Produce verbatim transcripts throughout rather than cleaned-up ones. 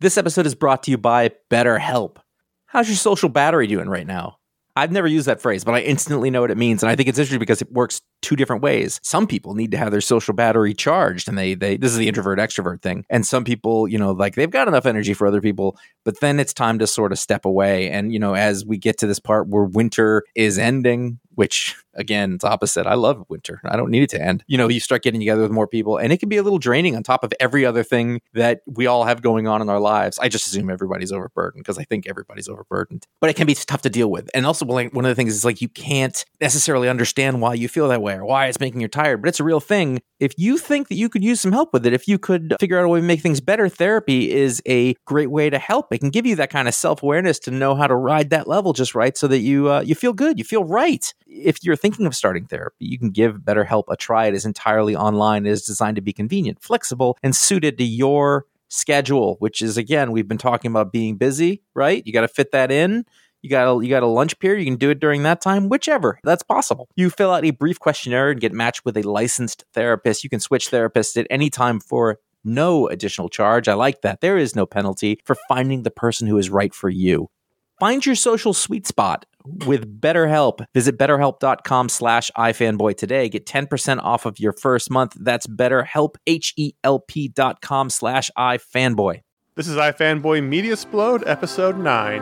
This episode is brought to you by BetterHelp. How's your social battery doing right now? I've never used that phrase, but I instantly know what it means. And I think it's interesting because it works two different ways. Some people need to have their social battery charged, and they, they, this is the introvert extrovert thing. And some people, you know, like they've got enough energy for other people, but then it's time to sort of step away. And, you know, as we get to this part where winter is ending, which again, it's opposite. I love winter. I don't need it to end. You know, you start getting together with more people, and it can be a little draining on top of every other thing that we all have going on in our lives. I just assume everybody's overburdened because I think everybody's overburdened, but it can be tough to deal with. And also, one of the things is like you can't necessarily understand why you feel that way or why it's making you tired, but it's a real thing. If you think that you could use some help with it, if you could figure out a way to make things better, therapy is a great way to help. It can give you that kind of self-awareness to know how to ride that level just right so that you uh, you feel good, you feel right. If you're thinking of starting therapy, you can give BetterHelp a try. It is entirely online. It is designed to be convenient, flexible, and suited to your schedule, which is, again, we've been talking about being busy, right? You got to fit that in. You got a, you got a lunch period. You can do it during that time, whichever. That's possible. You fill out a brief questionnaire and get matched with a licensed therapist. You can switch therapists at any time for no additional charge. I like that. There is no penalty for finding the person who is right for you. Find your social sweet spot with BetterHelp. Visit betterhelp.com slash ifanboy today. Get ten percent off of your first month. That's BetterHelp, H-E-L-P dot com slash ifanboy. This is iFanboy Media Splode, episode nine.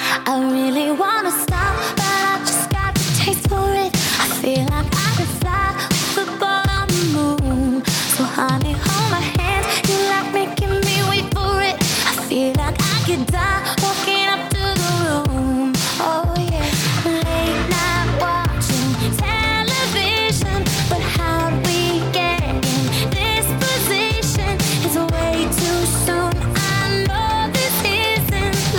I really want to stop, but I just got the taste for it. I feel like I could fly with the ball on the moon. So honey, hold my hand. You like making me wait for it. I feel like I could die walking up to the room. Oh yeah, late night watching television, but how we get in this position is way too soon. I know this isn't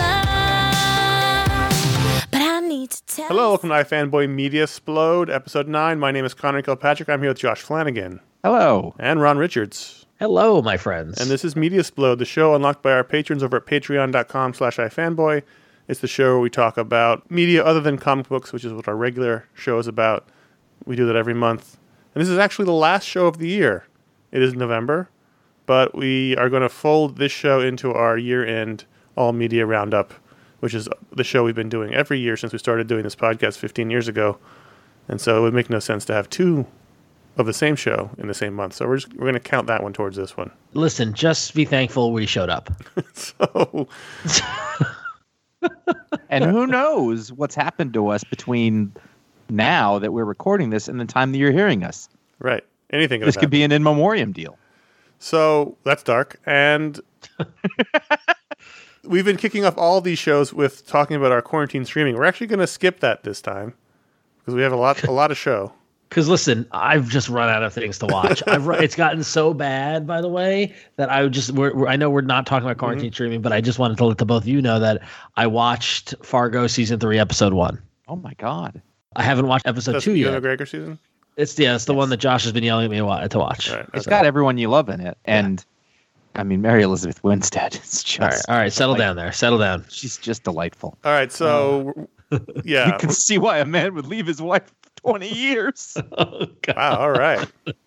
love, but I need to tell. Hello, welcome to iFanboy Media Splode, episode nine. My name is Connor Kilpatrick. I'm here with Josh Flanagan. Hello. And Ron Richards. Hello, my friends. And this is Media Splode, the show unlocked by our patrons over at patreon.com slash ifanboy. It's the show where we talk about media other than comic books, which is what our regular show is about. We do that every month. And this is actually the last show of the year. It is November, but we are going to fold this show into our year-end all-media roundup, which is the show we've been doing every year since we started doing this podcast fifteen years ago. And so it would make no sense to have two of the same show in the same month. So we're just, we're going to count that one towards this one. Listen, just be thankful we showed up. so... And who knows what's happened to us between now that we're recording this and the time that you're hearing us. Right. Anything. This could happen. Be an in memoriam deal. So that's dark. And we've been kicking off all these shows with talking about our quarantine streaming. We're actually going to skip that this time because we have a lot, a lot of show. Because listen, I've just run out of things to watch. I've run, it's gotten so bad, by the way, that I just we're, we're, I know we're not talking about quarantine mm-hmm. streaming, but I just wanted to let the both of you know that I watched Fargo season three, episode one. Oh my god! I haven't watched episode That's two the yet. Ewan McGregor season. It's yeah, it's the yes. one that Josh has been yelling at me to watch. Right, it's okay. got everyone you love in it, and yeah. I mean Mary Elizabeth Winstead. It's just all right. All right, settle like, down there. Settle down. She's just delightful. All right, so uh, yeah, you can see why a man would leave his wife for twenty years. Oh, God. Wow. All right.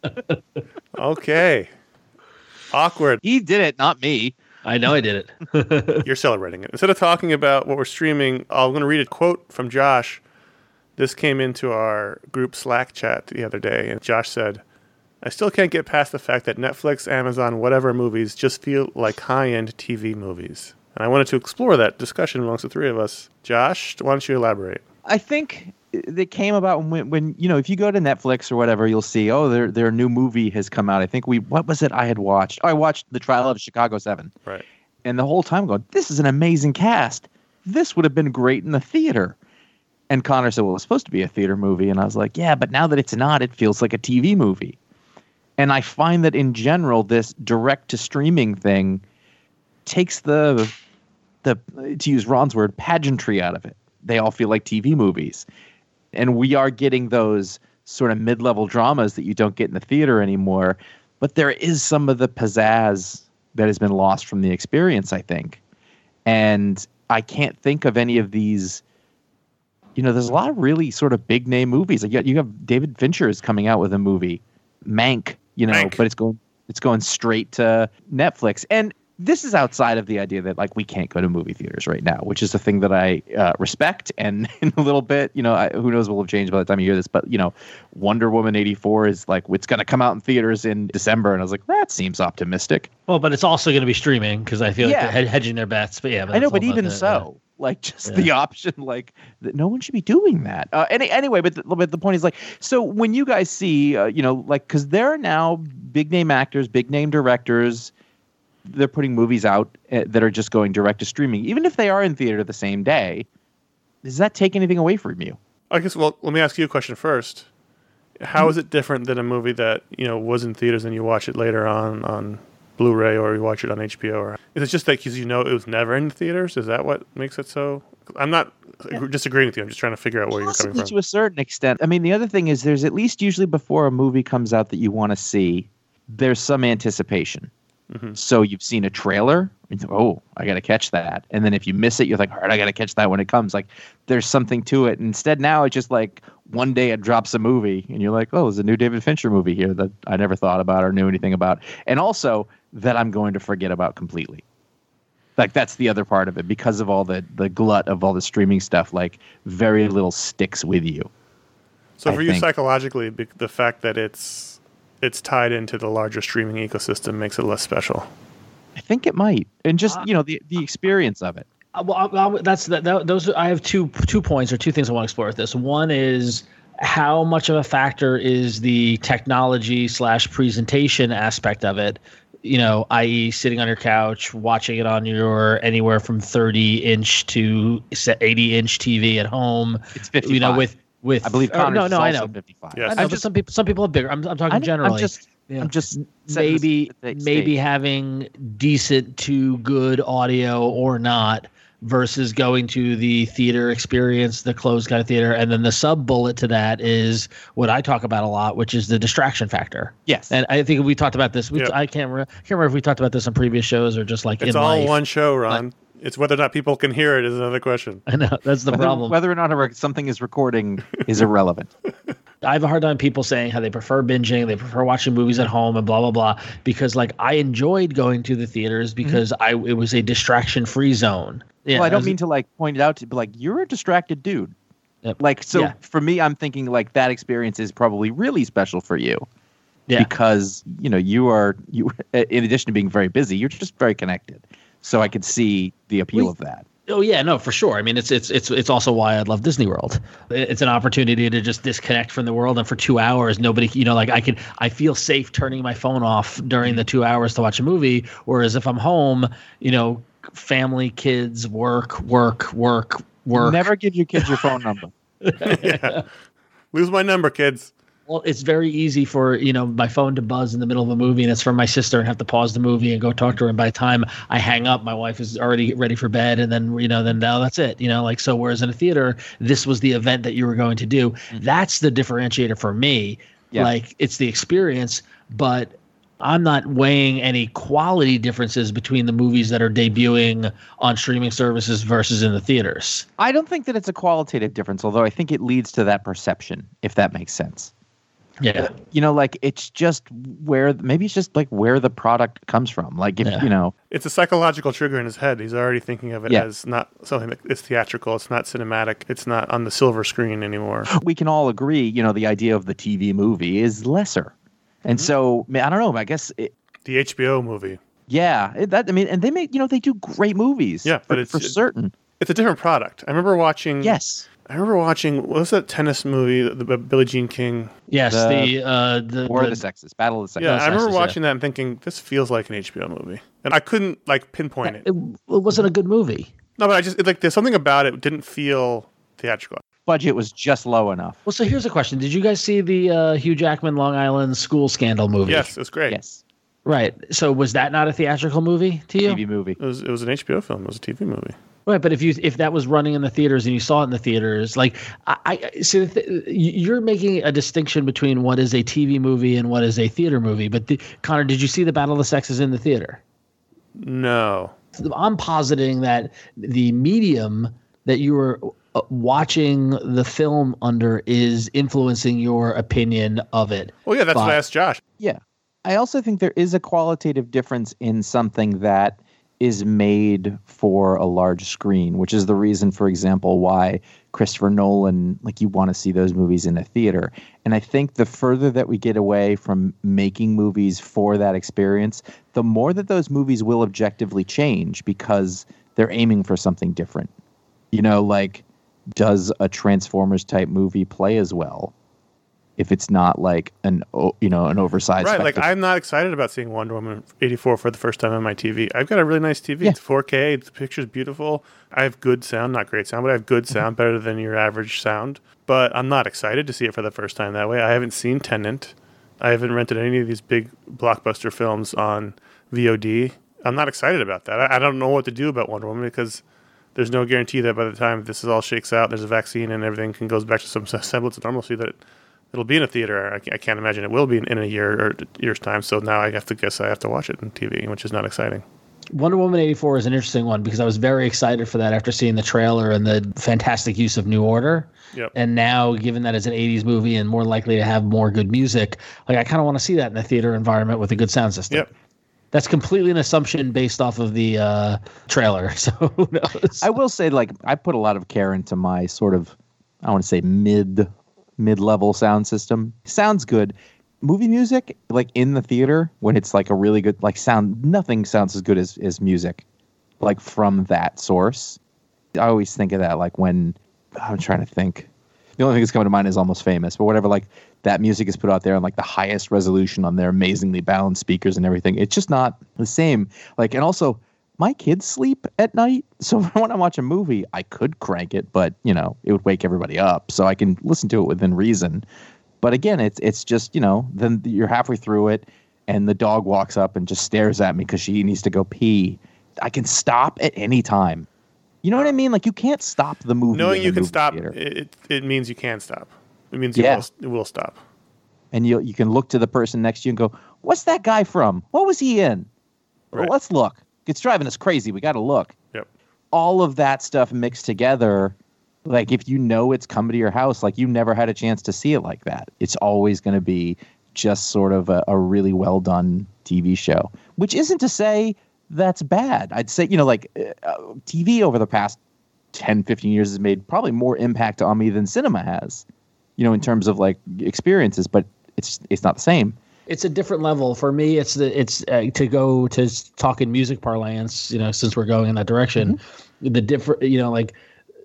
Okay. Awkward. He did it, not me. I know I did it. You're celebrating it. Instead of talking about what we're streaming, I'm going to read a quote from Josh. This came into our group Slack chat the other day, and Josh said, I still can't get past the fact that Netflix, Amazon, whatever movies just feel like high-end T V movies. And I wanted to explore that discussion amongst the three of us. Josh, why don't you elaborate? I think it came about when, when, you know, if you go to Netflix or whatever, you'll see, oh, their their new movie has come out. I think we, what was it I had watched? Oh, I watched The Trial of Chicago seven. Right. And the whole time going, this is an amazing cast. This would have been great in the theater. And Connor said, well, it's supposed to be a theater movie. And I was like, yeah, but now that it's not, it feels like a T V movie. And I find that in general, this direct-to-streaming thing takes the, the to use Ron's word, pageantry out of it. They all feel like T V movies. And we are getting those sort of mid-level dramas that you don't get in the theater anymore. But there is some of the pizzazz that has been lost from the experience, I think. And I can't think of any of these. You know, there's a lot of really sort of big-name movies. Like you have David Fincher is coming out with a movie, Mank, you know, Mank. but it's going it's going straight to Netflix. And this is outside of the idea that like we can't go to movie theaters right now, which is a thing that I uh, respect. And in a little bit, you know, I, who knows what will have changed by the time you hear this, but you know, Wonder Woman eighty-four is like, it's going to come out in theaters in December. And I was like, that seems optimistic. Well, but it's also going to be streaming because I feel Yeah. like they're hedging their bets. But yeah, but I know, that's but all about even the- so, like just Yeah. the option, like that no one should be doing that. Uh, any, anyway, but the, but the point is like, so when you guys see, uh, you know, like, because there are now big name actors, big name directors, they're putting movies out uh, that are just going direct to streaming, even if they are in theater the same day. Does that take anything away from you? I guess. Well, let me ask you a question first. How is it different than a movie that you know was in theaters and you watch it later on on Blu-ray or you watch it on H B O? Or is it just that because you know it was never in theaters? Is that what makes it so? I'm not disagreeing with you. I'm just trying to figure out where you're coming Possibly from. to a certain extent. I mean, the other thing is there's at least usually before a movie comes out that you want to see, there's some anticipation. Mm-hmm. So you've seen a trailer, and you think, oh, I got to catch that. And then if you miss it, you're like, all right, I got to catch that when it comes. Like, there's something to it. Instead, now it's just like one day it drops a movie, and you're like, oh, there's a new David Fincher movie here that I never thought about or knew anything about. And also that I'm going to forget about completely. Like, that's the other part of it. Because of all the, the glut of all the streaming stuff, like, very little sticks with you. So I for you think. psychologically, be- the fact that it's it's tied into the larger streaming ecosystem makes it less special. I think it might. And just, you know, the, the experience of it. Uh, Well, I- I- that's that, that. Those are, I have two two points or two things I want to explore with this. One is how much of a factor is the technology slash presentation aspect of it. You know, that is, sitting on your couch, watching it on your anywhere from thirty inch to eighty inch T V at home. It's fifty-five. You know, with with I believe or- Connor's no, no, is I also know. fifty-five. Yes. I know, I'm but just- some people some people have bigger. I'm I'm talking I know, generally. I'm just, Yeah. I'm just maybe setting the maybe stage. having decent to good audio or not versus going to the theater experience, the closed kind of theater, and then the sub bullet to that is what I talk about a lot, which is the distraction factor. Yes. And I think we talked about this. We, Yep. I can't remember, can't remember if we talked about this on previous shows or just like It's in all life. one show, Ron. It's whether or not people can hear it is another question. I know that's the whether, problem. whether or not a rec- something is recording is irrelevant. I have a hard time people saying how they prefer binging, they prefer watching movies at home, and blah blah blah. Because like I enjoyed going to the theaters because I it was a distraction free zone. Yeah, well, I don't as- mean to like point it out to, but like you're a distracted dude. Yep. Like, so Yeah. for me, I'm thinking like that experience is probably really special for you Yeah. because you know you are you. In addition to being very busy, you're just very connected. So I could see the appeal We- of that. Oh yeah, no, for sure. I mean, it's it's it's it's also why I love Disney World. It's an opportunity to just disconnect from the world, and for two hours, nobody, you know, like I can, I feel safe turning my phone off during the two hours to watch a movie. Whereas if I'm home, you know, family, kids, work, work, work, work. Never give your kids your phone number. Yeah. Lose my number, kids. Well, it's very easy for, you know, my phone to buzz in the middle of a movie, and it's from my sister, and have to pause the movie and go talk to her. And by the time I hang up, my wife is already ready for bed, and then, you know, then now that's it. You know, like, so whereas in a theater, this was the event that you were going to do. That's the differentiator for me. Yeah. Like, it's the experience, but I'm not weighing any quality differences between the movies that are debuting on streaming services versus in the theaters. I don't think that it's a qualitative difference, although I think it leads to that perception, if that makes sense. Yeah. You know, like it's just where maybe it's just like where the product comes from. Like if Yeah. you know, It's a psychological trigger in his head. He's already thinking of it Yeah. as not something that it's theatrical. It's not cinematic. It's not on the silver screen anymore. we can all agree, you know, the idea of the T V movie is lesser, and so I don't know. I guess it, The H B O movie. yeah, it, that I mean, and they make you know they do great movies. Yeah, but for, it's- for it- certain. It's a different product. I remember watching. Yes, I remember watching. What was that tennis movie? The, the Billie Jean King. Yes. The- The, uh, the, War of the- the Sexes, Battle of the Sexes. Yeah, I remember Sexes, yeah. watching that and thinking this feels like an H B O movie, and I couldn't like pinpoint it. it, it wasn't a good movie. No, but I just it, like there's something about it didn't feel theatrical. Budget was just low enough. Well, so here's a question: did you guys see the uh, Hugh Jackman Long Island school scandal movie? Yes, it was great. Yes, Right. So was that not a theatrical movie to you? T V movie. It was it was an H B O film. It was a T V movie. Right, but if you if that was running in the theaters and you saw it in the theaters, like I, I see, the th- you're making a distinction between what is a T V movie and what is a theater movie. But the, Connor, did you see the Battle of the Sexes in the theater? No. I'm positing that the medium that you were uh, watching the film under is influencing your opinion of it. Well, yeah, that's what I But- asked Josh. Yeah. I also think there is a qualitative difference in something that is made for a large screen, which is the reason, for example, why Christopher Nolan, like you want to see those movies in a theater. And I think the further that we get away from making movies for that experience, the more that those movies will objectively change because they're aiming for something different. You know, like, does a Transformers type movie play as well if it's not like an, you know, an oversized right? Like, spectacle? I'm not excited about seeing Wonder Woman eighty-four for the first time on my T V. I've got a really nice T V. Yeah. It's four K. The picture's beautiful. I have good sound, not great sound, but I have good sound, better than your average sound. But I'm not excited to see it for the first time that way. I haven't seen Tenet. I haven't rented any of these big blockbuster films on V O D. I'm not excited about that. I, I don't know what to do about Wonder Woman because there's no guarantee that by the time this is all shakes out, there's a vaccine and everything can goes back to some semblance of normalcy, that it'll be in a theater. I, I can't imagine it will be in, in a year or year's time. So now I have to guess I have to watch it on T V, which is not exciting. Wonder Woman eighty-four is an interesting one because I was very excited for that after seeing the trailer and the fantastic use of New Order. Yep. And now, given that it's an eighties movie and more likely to have more good music, like I kind of want to see that in a theater environment with a good sound system. Yep. That's completely an assumption based off of the uh, trailer. So who knows? I will say, like, I put a lot of care into my sort of, I want to say mid, mid-level sound system. Sounds good. Movie music, like in the theater, when it's like a really good, like sound, nothing sounds as good as, as music, like from that source. I always think of that, like when, I'm trying to think. The only thing that's coming to mind is Almost Famous, but whatever, like that music is put out there on like the highest resolution on their amazingly balanced speakers and everything. It's just not the same. Like, and also my kids sleep at night. So when I watch a movie, I could crank it, but you know, it would wake everybody up. So I can listen to it within reason. But again, it's, it's just, you know, then you're halfway through it and the dog walks up and just stares at me because she needs to go pee. I can stop at any time. You know what I mean? Like, you can't stop the movie. Knowing in you the can movie stop, theater. it, it means you can stop. It means you Yeah. will, it will stop. And you you can look to the person next to you and go, what's that guy from? What was he in? Well, Right. let's look. It's driving us crazy. We got to look. Yep. All of that stuff mixed together, like if you know it's coming to your house, like you never had a chance to see it like that. It's always going to be just sort of a, a really well done T V show, which isn't to say that's bad. I'd say, you know, like uh, T V over the past ten, fifteen years has made probably more impact on me than cinema has, you know, in terms of like experiences, but it's it's not the same. It's a different level for me. It's the it's uh, to go to talking music parlance. You know, since we're going in that direction, mm-hmm. the different. You know, like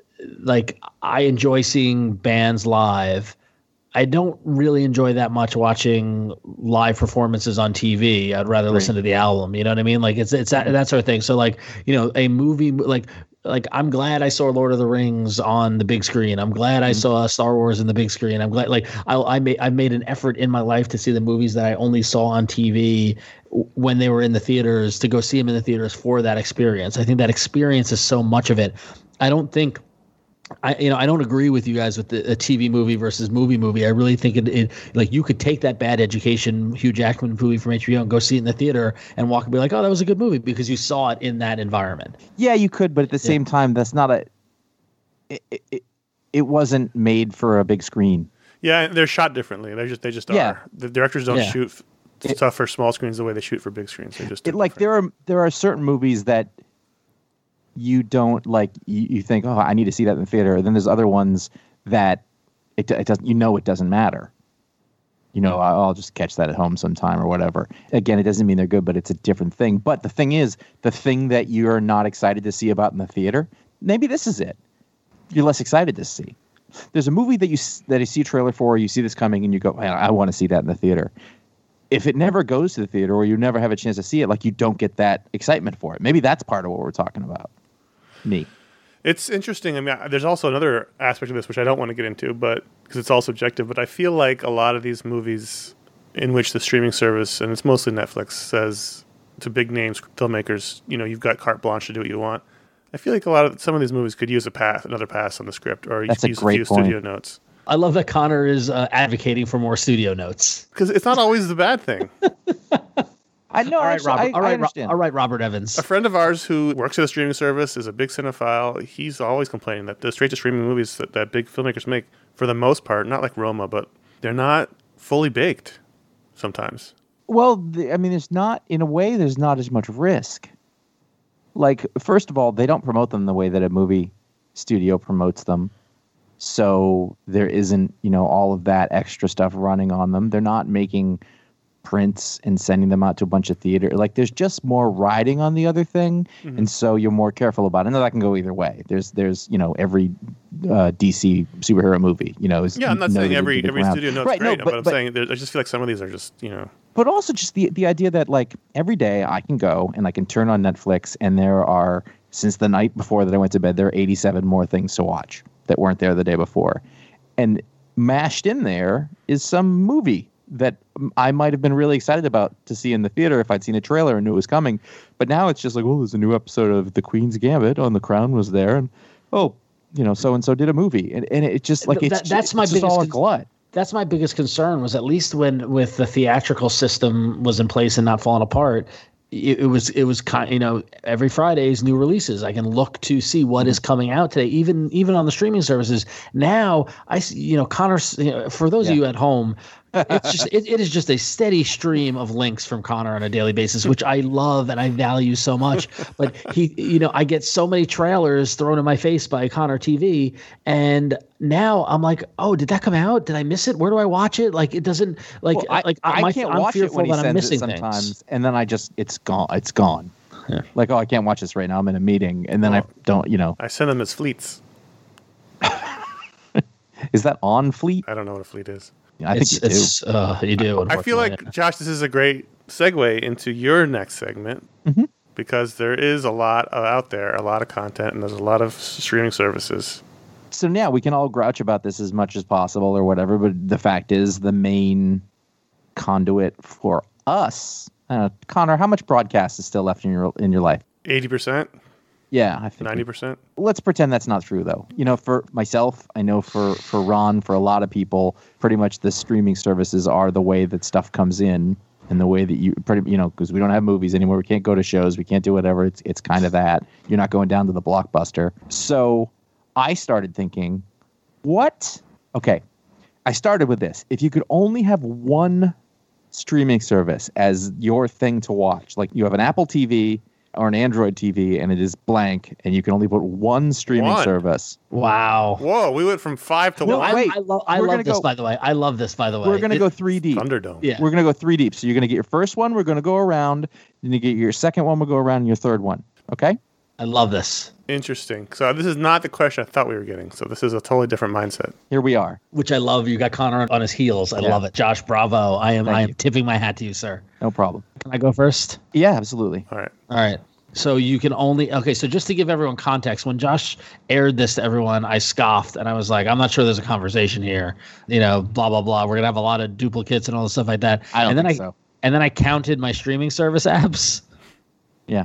like I enjoy seeing bands live. I don't really enjoy that much watching live performances on T V. I'd rather Right. listen to the album. You know what I mean? Like it's it's that, that sort of thing. So like you know, a movie like. Like, I'm glad I saw Lord of the Rings on the big screen. I'm glad I saw Star Wars in the big screen. I'm glad, like, I, I made, I've made an effort in my life to see the movies that I only saw on T V when they were in the theaters, to go see them in the theaters for that experience. I think that experience is so much of it. I don't think, I, you know, I don't agree with you guys with the a T V movie versus movie movie. I really think it, it, like, you could take that Bad Education Hugh Jackman movie from H B O and go see it in the theater and walk and be like, oh, that was a good movie because you saw it in that environment. Yeah, you could, but at the same time, that's not a. It, it, it wasn't made for a big screen. Yeah, they're shot differently. They just they just Yeah. are. The directors don't Yeah. shoot f- stuff for small screens the way they shoot for big screens. They just do It, like different. there are there are certain movies that you don't like. You, you think, oh, I need to see that in the theater. And then there's other ones that it, it doesn't. You know, it doesn't matter. You know, I'll I'll just catch that at home sometime or whatever. Again, it doesn't mean they're good, but it's a different thing. But the thing is, the thing that you're not excited to see about in the theater, maybe this is it. You're less excited to see. There's a movie that you s- that you see a trailer for, you see this coming, and you go, man, I want to see that in the theater. If it never goes to the theater or you never have a chance to see it, like you don't get that excitement for it. Maybe that's part of what we're talking about. Me. It's interesting. I mean, I- there's also another aspect of this which I don't want to get into, but because it's all subjective. But I feel like a lot of these movies, in which the streaming service, and it's mostly Netflix, says to big names, filmmakers, you know, you've got carte blanche to do what you want. I feel like a lot of some of these movies could use a pass, another pass on the script, or you That's could a use a great few point. studio notes. I love that Connor is uh, advocating for more studio notes. Because it's not always the bad thing. I know. All right, actually, Robert. I, all I right, Ro- understand. all right, Robert Evans. A friend of ours who works at a streaming service is a big cinephile. He's always complaining that the straight to streaming movies that, that big filmmakers make, for the most part, not like Roma, but they're not fully baked sometimes. Well, the, I mean, there's not, in a way, there's not as much risk. like, first of all, they don't promote them the way that a movie studio promotes them. So there isn't, you know, all of that extra stuff running on them. They're not making prints and sending them out to a bunch of theater. Like, there's just more riding on the other thing, mm-hmm. and so you're more careful about it. And that can go either way. There's, there's, you know, every uh, D C superhero movie, you know, is yeah. I'm not saying every every around. studio knows right, great, no, but, but I'm but, saying I just feel like some of these are just, you know. But also just the the idea that, like, every day I can go and I can turn on Netflix, and there are, since the night before that I went to bed, there are eighty-seven more things to watch that weren't there the day before, and mashed in there is some movie that I might have been really excited about to see in the theater if I'd seen a trailer and knew it was coming. But now it's just like, oh, there's a new episode of The Queen's Gambit on The Crown was there, and oh, you know, so and so did a movie, and and it just like it's that, that's just, my it's just biggest all a con- glut. That's my biggest concern, was at least when with the theatrical system was in place and not falling apart, it, it was it was kind, you know, every Friday's new releases. I can look to see what is coming out today, even even on the streaming services. Now I see, you know, Connor, you know, for those Yeah. of you at home, it's just it, it is just a steady stream of links from Connor on a daily basis, which I love and I value so much. But he, you know, I get so many trailers thrown in my face by Connor T V, and now I'm like, oh, did that come out? Did I miss it? Where do I watch it? Like, it doesn't like Well, I, like I my, can't I'm watch it fearful when he that I'm sends missing it sometimes, things. and then I just it's gone. It's gone. Yeah. Like, oh, I can't watch this right now. I'm in a meeting, and then Well, I don't. You know, I send them as fleets. is that on Fleet? I don't know what a fleet is. I think it's, you do. it's, uh, you do. I feel like, unfortunately. Josh, this is a great segue into your next segment Mm-hmm. because there is a lot of, out there, a lot of content, and there's a lot of s- streaming services. So yeah, we can all grouch about this as much as possible or whatever, but the fact is, the main conduit for us, uh, Connor, how much broadcast is still left in your in your life? eighty percent, Yeah, I think ninety percent. Let's pretend that's not true, though. You know, for myself, I know for, for Ron, for a lot of people, pretty much the streaming services are the way that stuff comes in, and the way that you pretty, you know, because we don't have movies anymore, we can't go to shows, we can't do whatever. It's it's kind of that. You're not going down to the Blockbuster. So I started thinking, what? Okay, I started with this. If you could only have one streaming service as your thing to watch, like you have an Apple T V or an Android T V, and it is blank, and you can only put one streaming One. service. Wow. Whoa, we went from five to No, one. I, wait, I, lo- I we're love gonna this, go- by the way. I love this, by the way. We're going to It- go three deep. Thunderdome. Yeah. We're going to go three deep. So you're going to get your first one. We're going to go around. Then you get your second one. We'll go around, and your third one. Okay? I love this, Interesting. So this is not the question I thought we were getting. So this is a totally different mindset. Here we are. which I love. You got Connor on his heels. I Yeah. love it. Josh, bravo. I am Thank I am you. tipping my hat to you, sir. No problem. Can I go first? Yeah, absolutely. All right. All right. So you can only okay. So just to give everyone context, when Josh aired this to everyone, I scoffed and I was like, "I'm not sure there's a conversation here." You know, blah blah blah. We're gonna have a lot of duplicates and all this stuff like that. I don't and then think I so. and then I counted my streaming service apps, Yeah.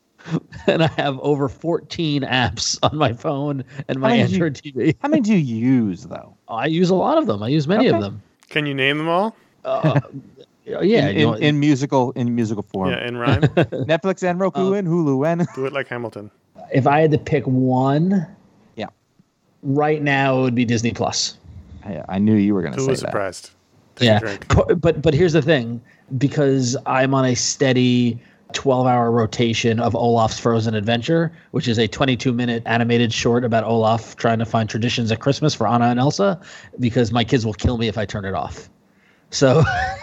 and I have over fourteen apps on my phone and my How many do you- Android T V. How many do you use, though? I use a lot of them. I use many Okay. of them. Can you name them all? Uh, yeah. In, you know, in, in musical in musical form. Yeah, in rhyme. Netflix and Roku and Hulu and Do it like Hamilton. if I had to pick one, yeah. right now it would be Disney Plus. I, I knew you were going to Who say was that. surprised? Take Yeah, a drink. but, but but here's the thing, because I'm on a steady twelve hour rotation of Olaf's Frozen Adventure, which is a twenty-two minute animated short about Olaf trying to find traditions at Christmas for Anna and Elsa, because my kids will kill me if I turn it off. So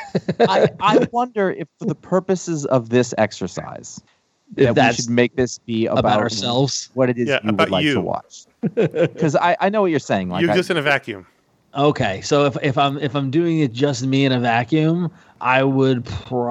I, I wonder if for the purposes of this exercise, If that we that's should make this be about, about ourselves. what it is Yeah, you about would like you. to watch. Because I, I know what you're saying. Like You I- exist in a vacuum. Okay, so if if I'm if I'm doing it just me in a vacuum, I would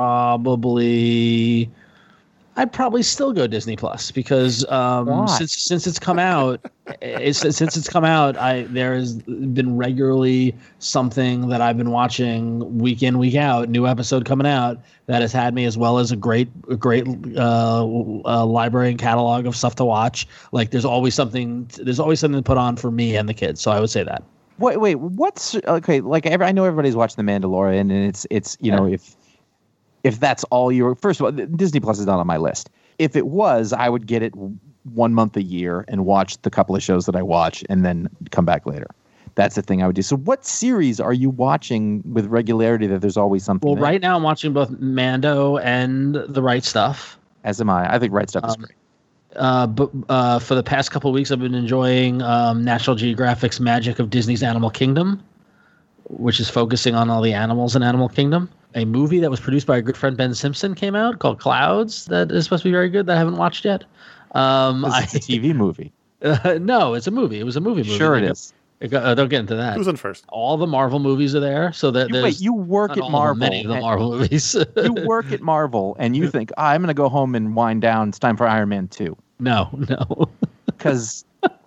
probably I'd probably still go Disney Plus, because um, Why? since since it's come out, it's, since it's come out, I there has been regularly something that I've been watching week in, week out, new episode coming out that has had me, as well as a great a great uh, uh, library and catalog of stuff to watch. Like there's always something there's always something to put on for me and the kids. So I would say that. Wait, wait. What's okay? Like every, I know everybody's watching The Mandalorian, and it's it's you know if if that's all you're first of all, Disney Plus is not on my list. If it was, I would get it one month a year and watch the couple of shows that I watch, and then come back later. That's the thing I would do. So, what series are you watching with regularity that there's always something? Well, there? right now I'm watching both Mando and The Right Stuff. As am I. I think Right Stuff is Um, great. Uh, but uh, for the past couple of weeks, I've been enjoying um, National Geographic's Magic of Disney's Animal Kingdom, which is focusing on all the animals in Animal Kingdom. A movie that was produced by our good friend Ben Simpson came out called Clouds that is supposed to be very good that I haven't watched yet. Um, It's a T V movie. Uh, no, it's a movie. It was a movie movie. Sure it It got- is. it got- uh, don't get into that. Who's in first? All the Marvel movies are there, so that You, there's wait, you work not at all of them, Marvel. many of the and- Marvel movies. you work at Marvel, and you think, oh, I'm going to go home and wind down. It's time for Iron Man two. no, no, Because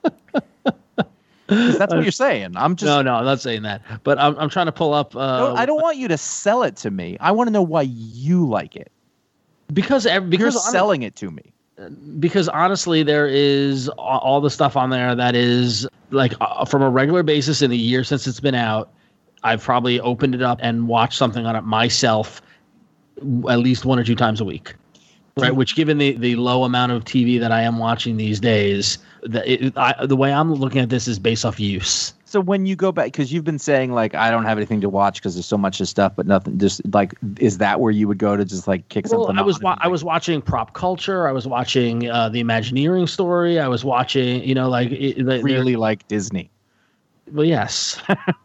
that's what you're saying. I'm just. no, no. I'm not saying that, but I'm I'm trying to pull up. Uh, No, I don't want you to sell it to me. I want to know why you like it. because ev- You're because hon- selling it to me. because honestly, there is a- all the stuff on there that is like uh, from a regular basis in the year since it's been out. I've probably opened it up and watched something on it myself at least one or two times a week. Right, which given the, the low amount of T V that I am watching these days, the, it, I, the way I'm looking at this is based off use. So when you go back, because you've been saying like I don't have anything to watch because there's so much of stuff, but nothing. Just like, is that where you would go to just like kick Well, something? I was on wa- and, I was watching Prop Culture. I was watching uh, the Imagineering Story. I was watching, you know, like it, like, they're- really like Disney. Well, yes.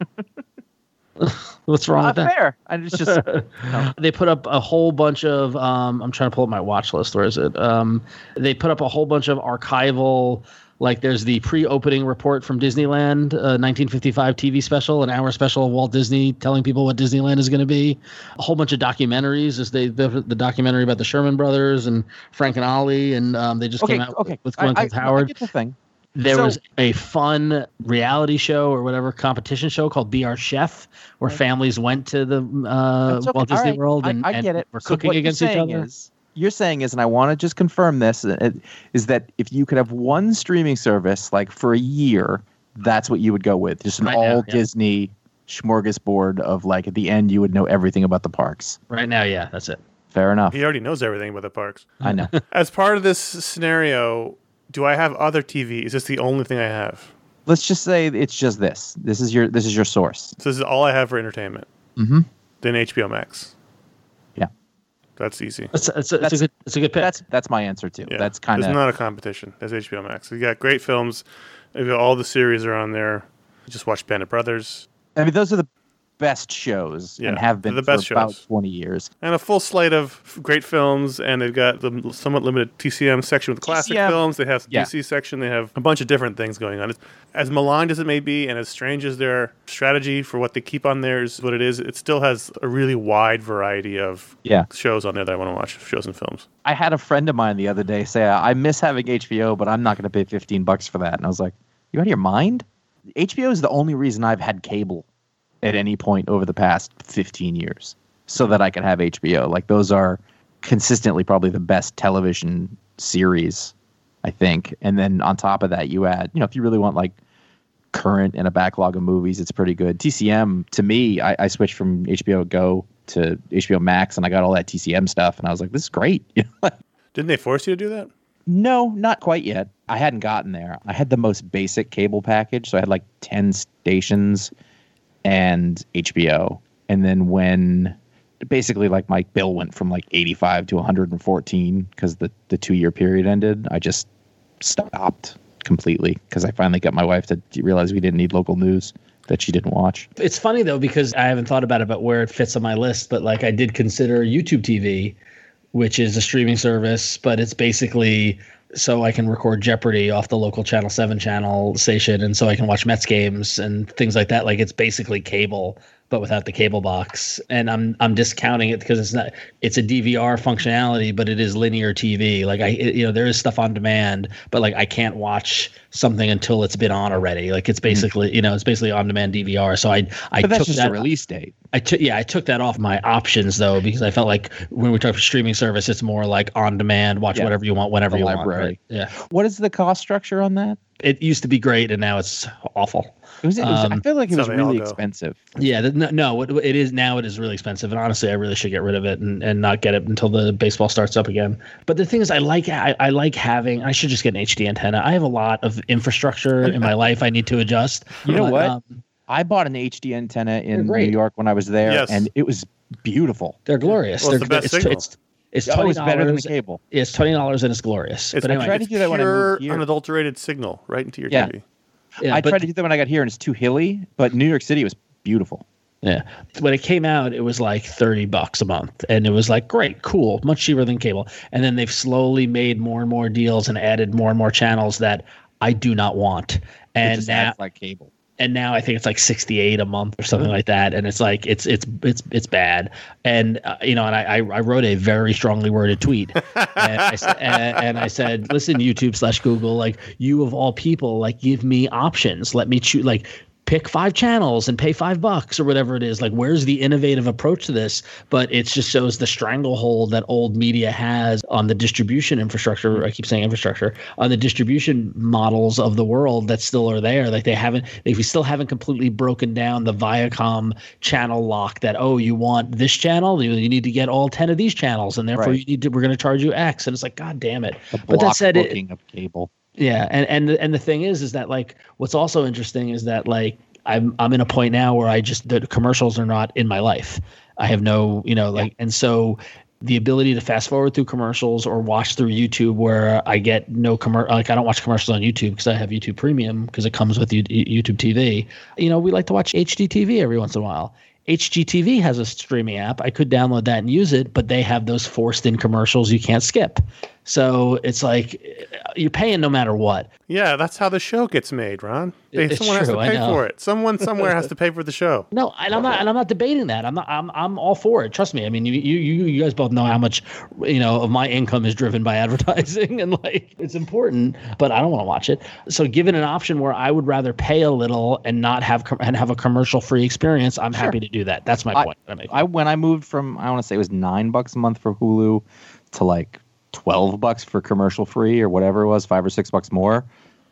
What's wrong Not with that? fair. And it's just They put up a whole bunch of. Um, I'm trying to pull up my watch list. Where is it? Um, they put up a whole bunch of archival. Like there's the pre-opening report from Disneyland, uh, nineteen fifty-five T V special, an hour special of Walt Disney telling people what Disneyland is going to be. A whole bunch of documentaries. There's the, the the documentary about the Sherman Brothers and Frank and Ollie, and um, they just okay. came out Okay. with I, Glenn I, Close Howard. I get the thing. There So- was a fun reality show or whatever competition show called Be Our Chef, where families went to the uh, That's okay. Walt Disney All right. World I- and, I and get it. were So cooking what you're against each saying other. Is, you're saying is, and I want to just confirm this, uh, is that if you could have one streaming service like for a year, that's what you would go with, just an Right now, all yeah. Disney smorgasbord of like at the end you would know everything about the parks. Right now, yeah, that's it. Fair enough. He already knows everything about the parks. I know. As part of this scenario, do I have other T V? Is this the only thing I have? Let's just say it's just this. This is your this is your source. So this is all I have for entertainment. Mm-hmm. Then H B O Max. Yeah. That's easy. That's, that's, a, that's, That's- a good. That's a good pick. That's that's my answer too. Yeah. That's kind It's of not a competition. That's H B O Max. You got great films. You got all the series are on there. You just watch Band of Brothers I mean those are the best shows Yeah, and have been they're the best for about shows. twenty years. and a full slate of f- great films. And they've got the somewhat limited T C M section with classic T C M, films. They have the yeah. D C section. They have a bunch of different things going on. It's, as maligned as it may be, and as strange as their strategy for what they keep on there is what it is, it still has a really wide variety of Yeah. shows on there that I want to watch. Shows and films. I had a friend of mine the other day say, I miss having H B O, but I'm not going to pay fifteen bucks for that. And I was like, you out of your mind? H B O is the only reason I've had cable at any point over the past fifteen years so that I could have H B O. Like those are consistently probably the best television series, I think. And then on top of that, you add, you know, if you really want like current and a backlog of movies, it's pretty good. T C M, to me, I, I switched from H B O Go to H B O Max and I got all that T C M stuff. And I was like, this is great. You know? Didn't they force you to do that? No, not quite yet. I hadn't gotten there. I had the most basic cable package, so I had like ten stations and H B O. And then when basically like my bill went from like eighty-five to one hundred fourteen because the, the two-year period ended, I just stopped completely because I finally got my wife to realize we didn't need local news that she didn't watch. It's funny though because I haven't thought about it, but where it fits on my list. But like I did consider YouTube T V, which is a streaming service, but it's basically so I can record Jeopardy off the local Channel seven channel station, and so I can watch Mets games and things like that. Like it's basically cable, but without the cable box. And I'm I'm discounting it because it's not it's a D V R functionality, but it is linear T V. Like I it, you know there is stuff on demand, but like I can't watch something until it's been on already. Like it's basically you know it's basically on demand D V R. So I I But that's took just that a release date. I took yeah I took that off my options though because I felt like when we talk about streaming service, it's more like on demand, watch Yeah. whatever you want whenever The you library. want. Right? Yeah, What is the cost structure on that? it used to be great and now it's awful. It was, it was, I Um, feel like it so was they all really go. expensive. Yeah, the, no, no, it, it is now. It is really expensive, and honestly, I really should get rid of it and, and not get it until the baseball starts up again. But the thing is, I like I, I like having. I should just get an H D antenna. I have a lot of infrastructure in my life I need to adjust. You know But, what? um, I bought an H D antenna in New great. York when I was there, Yes. and it was beautiful. they're glorious. Well, it's they're the best it's, signal. it's It's Oh, twenty it's better than the dollars. cable. It's twenty dollars and it's glorious. It's, but anyway, tried to it's do that when I pure, moved here. unadulterated signal right into your Yeah. T V. yeah, I but- tried to do that when I got here, and it's too hilly. But New York City was beautiful. Yeah. When it came out, it was like thirty bucks a month. And it was like, great, cool, much cheaper than cable. And then they've slowly made more and more deals and added more and more channels that I do not want. It And just now acts like cable. and now I think it's like sixty-eight a month or something like that. And it's like, it's, it's, it's, it's bad. And, uh, you know, and I, I, I wrote a very strongly worded tweet and, I, sa- and, and I said, listen, YouTube slash Google, like you of all people, like give me options. Let me choose, like, pick five channels and pay five bucks or whatever it is. Like, where's the innovative approach to this? But it just shows the stranglehold that old media has on the distribution infrastructure. I keep saying infrastructure, on the distribution models of the world that still are there. Like they haven't, they we still haven't completely broken down the Viacom channel lock that, oh, you want this channel, you, you need to get all ten of these channels, and therefore Right. you need to, we're going to charge you X. And it's like, God damn it. The But block that said, it, booking of cable. yeah, and and and the thing is, is that like what's also interesting is that like I'm I'm in a point now where I just the commercials are not in my life. I have no, you know, like, and so the ability to fast forward through commercials or watch through YouTube where I get no commer like I don't watch commercials on YouTube because I have YouTube Premium because it comes with U- YouTube T V. You know, we like to watch H D T V every once in a while. H G T V has a streaming app. I could download that and use it, but they have those forced in commercials you can't skip. So it's like you're paying no matter what. Yeah, that's how the show gets made, Ron. They, It's someone has true, to I pay know. for it. Someone somewhere has to pay for the show. No, and I'm not, and I'm not debating that. I'm not, I'm, I'm all for it. Trust me. I mean, you, you, you you guys both know how much, you know, of my income is driven by advertising, and like it's important. But I don't want to watch it. So, given an option where I would rather pay a little and not have com- and have a commercial free experience, I'm happy to do that. That's my I- point. That I make. I when I moved from I want to say it was nine bucks a month for Hulu to like twelve bucks for commercial free or whatever it was, five or six bucks more.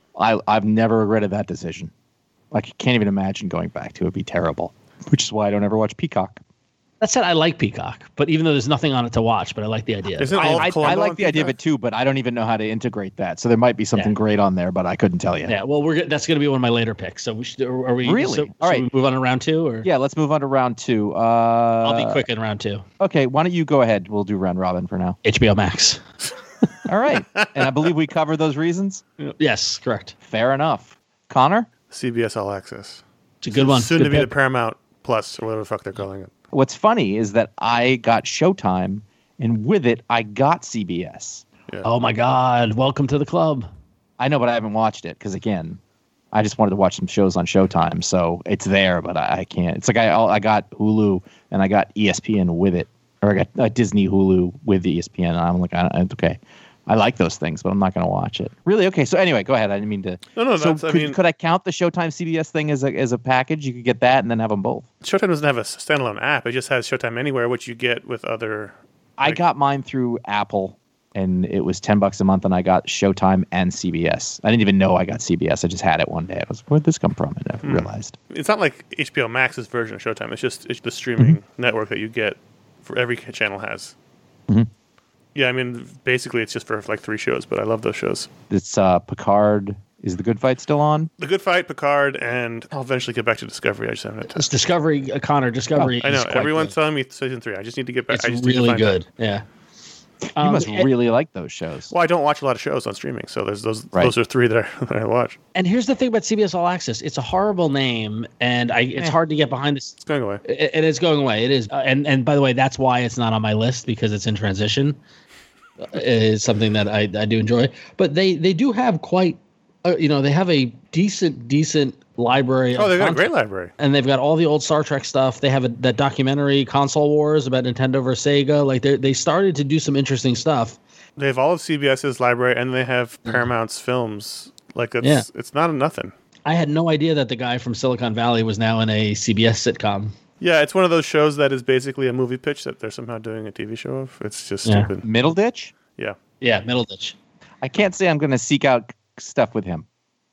I I've never regretted that decision. Like I can't even imagine going back to it. It'd be terrible. Which is why I don't ever watch Peacock. That said, I like Peacock, but even though there's nothing on it to watch, but I like the idea. Isn't I, all of I, I Columbo like on the idea of Peacock? it too, but I don't even know how to integrate that. So there might be something Yeah. great on there, but I couldn't tell you. Yeah, well, we're that's going to be one of my later picks. So we should. Are are we Really? So, All should right. we move on to round two, or Yeah, let's move on to round two. Uh, I'll be quick in round two. Okay, why don't you go ahead? We'll do round robin for now. H B O Max. All right. And I believe we covered those reasons. Yes, correct. Fair enough. Connor? C B S All Access. It's a good one. Soon Good to be the pick. Paramount Plus or whatever the fuck they're calling it. What's funny is that I got Showtime, and with it, I got C B S. Oh my God! Welcome to the club. I know, but I haven't watched it because, again, I just wanted to watch some shows on Showtime, so it's there, but I, I can't. It's like I I got Hulu and I got E S P N with it, or I got uh, Disney Hulu with the E S P N. And I'm like, I don't, okay, I like those things, but I'm not going to watch it. Really? Okay. So anyway, go ahead. I didn't mean to. No, no, So that's, I could, mean, could I count the Showtime C B S thing as a as a package? You could get that and then have them both. Showtime doesn't have a standalone app. It just has Showtime Anywhere, which you get with other. I Like- got mine through Apple, and it was ten bucks a month, and I got Showtime and C B S. I didn't even know I got C B S. I just had it one day. I was, where'd this come from? And I Hmm. realized. It's not like H B O Max's version of Showtime. It's just it's the streaming Mm-hmm. network that you get for every channel has. Mhm. Yeah, I mean, basically it's just for like three shows, but I love those shows. It's uh, Picard. Is The Good Fight still on? The Good Fight, Picard, and I'll eventually get back to Discovery. I just haven't had time. It's Discovery, uh, Connor. Discovery. I know is quite everyone's good. telling me season three. I just need to get back. It's I just need to really find good. Out. Yeah. You Um, must and- really like those shows. Well, I don't watch a lot of shows on streaming, so there's those. Right. Those are three that I, that I watch. And here's the thing about C B S All Access: it's a horrible name, and I it's Eh. hard to get behind this. It's going away. And it's going away. It is. Uh, and and by the way, that's why it's not on my list because it's in transition. Uh, It's something that I, I do enjoy, but they they do have quite, uh, you know, they have a decent decent library. Oh, of they've got a content. great library. And they've got all the old Star Trek stuff. They have a, that documentary, Console Wars, about Nintendo versus Sega. Like they they started to do some interesting stuff. They have all of CBS's library, and they have Paramount's films. Like it's Yeah. it's not a nothing. I had no idea that the guy from Silicon Valley was now in a C B S sitcom. Yeah, it's one of those shows that is basically a movie pitch that they're somehow doing a T V show of. It's just Yeah. stupid. Middle Ditch? Yeah. Yeah, Middleditch. I can't say I'm going to seek out stuff with him.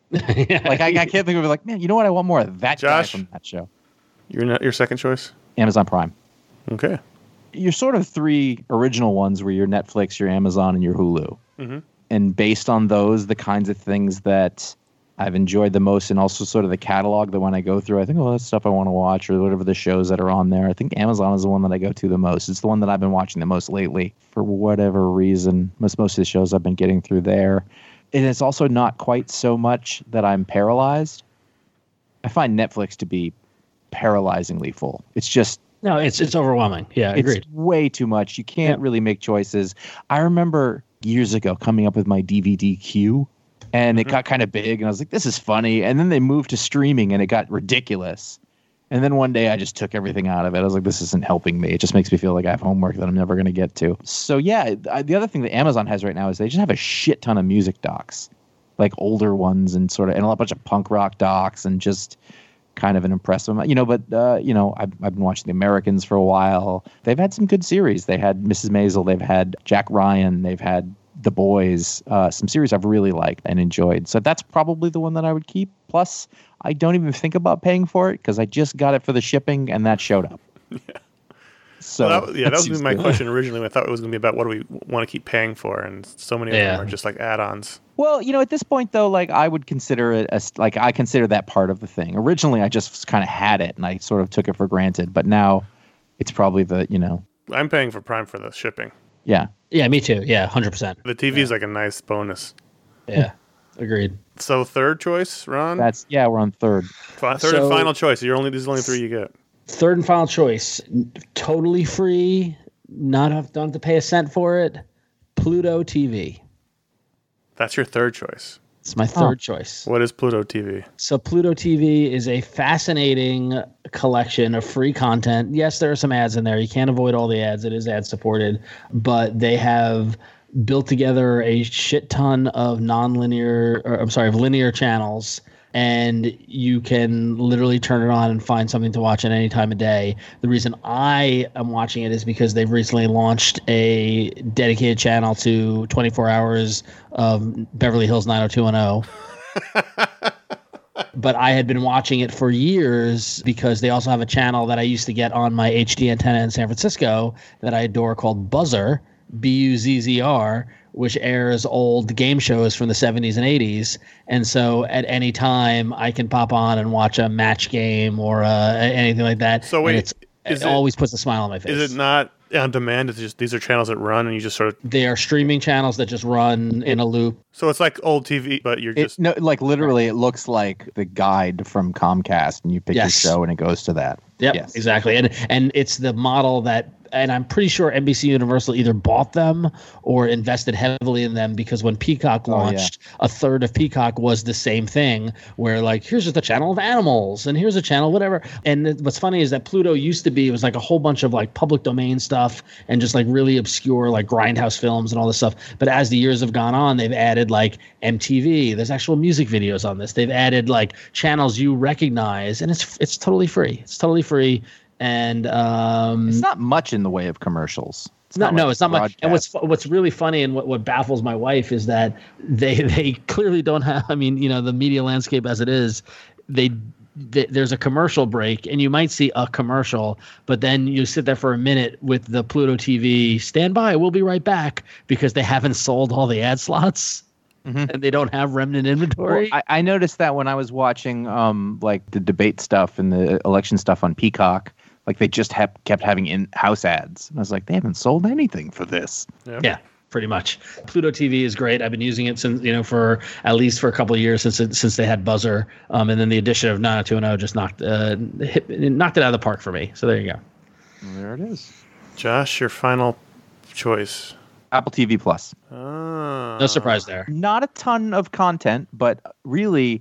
Like I, I can't think of it. Like, man, you know what? I want more of that Josh? guy from that show. You're not your second choice? Amazon Prime. Okay. You're sort of three original ones where you're Netflix, your Amazon, and your Hulu. Mhm. And based on those, the kinds of things that I've enjoyed the most, and also sort of the catalog that when I go through, I think, oh, that's stuff I want to watch, or whatever the shows that are on there. I think Amazon is the one that I go to the most. It's the one that I've been watching the most lately for whatever reason. Most, most of the shows I've been getting through there. And it's also not quite so much that I'm paralyzed. I find Netflix to be paralyzingly full. It's just... No, it's it's overwhelming. Yeah, agreed. It's way too much. You can't yeah. really make choices. I remember years ago coming up with my D V D queue, and it got kind of big, and I was like, this is funny. And then they moved to streaming, and it got ridiculous. And then one day I just took everything out of it. I was like, this isn't helping me. It just makes me feel like I have homework that I'm never going to get to. So yeah, I, the other thing that Amazon has right now is they just have a shit ton of music docs, like older ones, and sort of, and a bunch of punk rock docs, and just kind of an impressive amount, you know, but, uh, you know, I've, I've been watching The Americans for a while. They've had some good series. They had Missus Maisel. They've had Jack Ryan. They've had The Boys, uh, some series I've really liked and enjoyed. So that's probably the one that I would keep. Plus, I don't even think about paying for it because I just got it for the shipping and that showed up. Yeah. So well, that, yeah, that, that was gonna be my good. question originally. I thought it was going to be about what do we want to keep paying for, and so many of yeah. them are just like add-ons. Well, you know, at this point though, like I would consider it as like I consider that part of the thing. Originally, I just kind of had it and I sort of took it for granted, but now it's probably the you know. I'm paying for Prime for the shipping. Yeah. Yeah, me too. Yeah, one hundred percent. The T V is yeah. like a nice bonus. Yeah, agreed. So third choice, Ron? That's yeah, we're on third. F- third so, and final choice. You're only these are only three you get. Third and final choice, totally free, not have, don't have to pay a cent for it. Pluto T V. That's your third choice. It's my third oh. choice. What is Pluto T V? So Pluto T V is a fascinating collection of free content. Yes, there are some ads in there. You can't avoid all the ads. It is ad supported, but they have built together a shit ton of non-linear, or, I'm sorry, of linear channels. And you can literally turn it on and find something to watch at any time of day. The reason I am watching it is because they've recently launched a dedicated channel to twenty-four hours of Beverly Hills nine oh two one oh. But I had been watching it for years because they also have a channel that I used to get on my H D antenna in San Francisco that I adore called Buzzr, B U Z Z R, which airs old game shows from the seventies and eighties. And so at any time I can pop on and watch a match game or uh, anything like that. So wait, it's, is it, it always puts a smile on my face. Is it not on demand? It's just these are channels that run and you just sort of... They are streaming channels that just run in a loop. So it's like old T V, but you're It, just... no, like literally, it looks like the guide from Comcast, and you pick Yes. your show, and it goes to that. Yep, Yes. exactly. And and it's the model that, and I'm pretty sure N B C Universal either bought them or invested heavily in them, because when Peacock launched, oh, yeah. a third of Peacock was the same thing, where like, here's just a channel of animals and here's a channel, whatever. And what's funny is that Pluto used to be, it was like a whole bunch of like public domain stuff and just like really obscure like Grindhouse films and all this stuff. But as the years have gone on, they've added like M T V. There's actual music videos on this. They've added like channels you recognize, and it's it's totally free. It's totally free. And um, it's not much in the way of commercials. It's no, not no, like it's not much. broadcast. And what's what's really funny and what, what baffles my wife is that they they clearly don't have. I mean, you know, the media landscape as it is, they, they there's a commercial break, and you might see a commercial, but then you sit there for a minute with the Pluto T V. Stand by, we'll be right back, because they haven't sold all the ad slots. Mm-hmm. And they don't have remnant inventory. Well, I, I noticed that when I was watching um, like the debate stuff and the election stuff on Peacock, like they just have, kept having in-house ads. And I was like, they haven't sold anything for this. Yeah. yeah, pretty much. Pluto T V is great. I've been using it since, you know, for at least for a couple of years since it, since they had Buzzr. Um, and then the addition of nine oh two one oh just knocked uh, hit, knocked it out of the park for me. So there you go. Well, there it is. Josh, your final choice. Apple T V Plus. Ah. No surprise there. Not a ton of content, but really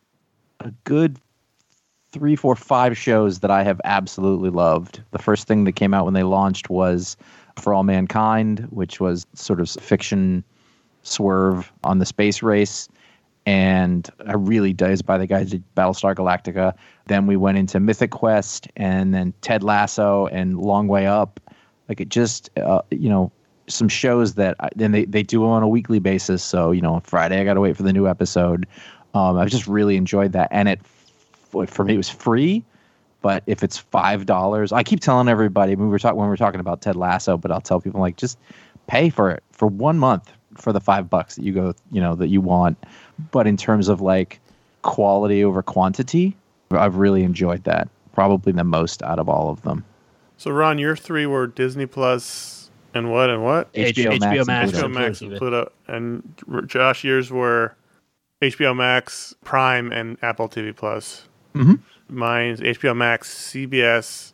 a good three, four, five shows that I have absolutely loved. The first thing that came out when they launched was For All Mankind, which was sort of fiction swerve on the space race. And I really dozed by the guys at Battlestar Galactica. Then we went into Mythic Quest, and then Ted Lasso and Long Way Up. Like it just, uh, you know, some shows that I, then they, they do on a weekly basis. So, you know, on Friday, I got to wait for the new episode. Um, I've just really enjoyed that. And it, for me, it was free, but if it's five dollars, I keep telling everybody, when we were talking, when we were talking about Ted Lasso, but I'll tell people like, just pay for it for one month for the five bucks that you go, you know, that you want. But in terms of like quality over quantity. I've really enjoyed that. Probably the most out of all of them. So, Ron, your three were Disney Plus and what and what? H B O Max, and Max, H B O Pluto. Max and Pluto. And R- Josh, yours were H B O Max, Prime, and Apple T V Plus. Mm-hmm. Mine's H B O Max, C B S.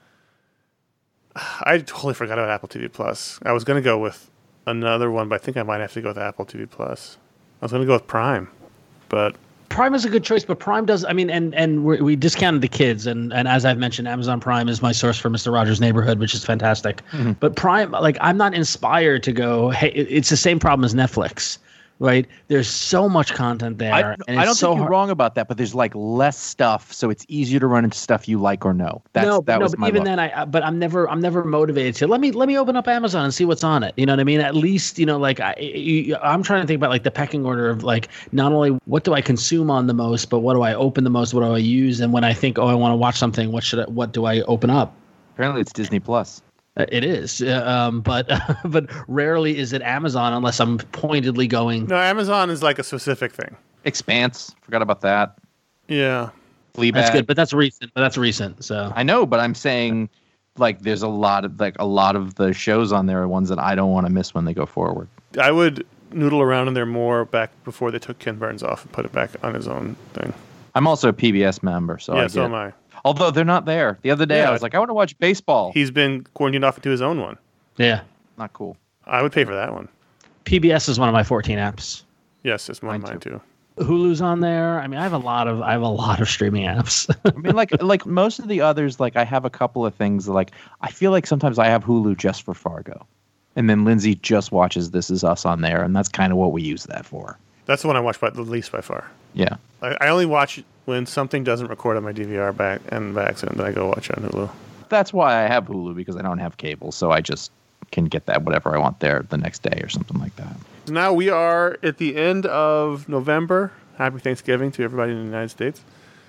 I totally forgot about Apple T V Plus. I was going to go with another one, but I think I might have to go with Apple T V Plus. I was going to go with Prime, but Prime is a good choice, but Prime does. I mean, and and we're, we discounted the kids, and and as I've mentioned, Amazon Prime is my source for Mister Rogers' Neighborhood, which is fantastic. Mm-hmm. But Prime, like, I'm not inspired to go. Hey, it's the same problem as Netflix, right? There's so much content there. I, and it's I don't so think you're hard. wrong about that, but there's like less stuff, so it's easier to run into stuff you like or know. That's, no, that no, was but my even look. then, I but I'm never I'm never motivated to let me let me open up Amazon and see what's on it. You know what I mean? At least, you know, like I you, I'm trying to think about like the pecking order of like not only what do I consume on the most, but what do I open the most? What do I use? And when I think, oh, I want to watch something, what should I, what do I open up? Apparently, it's Disney Plus. Uh, It is, uh, um, but but rarely is it Amazon unless I'm pointedly going. no, Amazon is like a specific thing. Expanse. Forgot about that. Yeah. Fleabag. That's good, but that's recent. But that's recent. So I know, but I'm saying like there's a lot of like a lot of the shows on there are ones that I don't want to miss when they go forward. I would noodle around in there more back before they took Ken Burns off and put it back on his own thing. I'm also a P B S member, so yeah, I so get- am I. Although they're not there. The other day Yeah. I was like, I want to watch baseball. He's been quarantined off into his own one. yeah, Not cool. I would pay for that one. P B S is one of my fourteen apps. Yes, it's one of Mine mine too. Hulu's on there. I mean, I have a lot of I have a lot of streaming apps. I mean, like like most of the others, like I have a couple of things that, like I feel like sometimes I have Hulu just for Fargo, and then Lindsay just watches This Is Us on there, and that's kind of what we use that for. That's the one I watch by the least by far. Yeah. I, I only watch when something doesn't record on my D V R back and by accident, then I go watch it on Hulu. That's why I have Hulu, because I don't have cable, so I just can get that whatever I want there the next day or something like that. So now we are at the end of November. Happy Thanksgiving to everybody in the United States.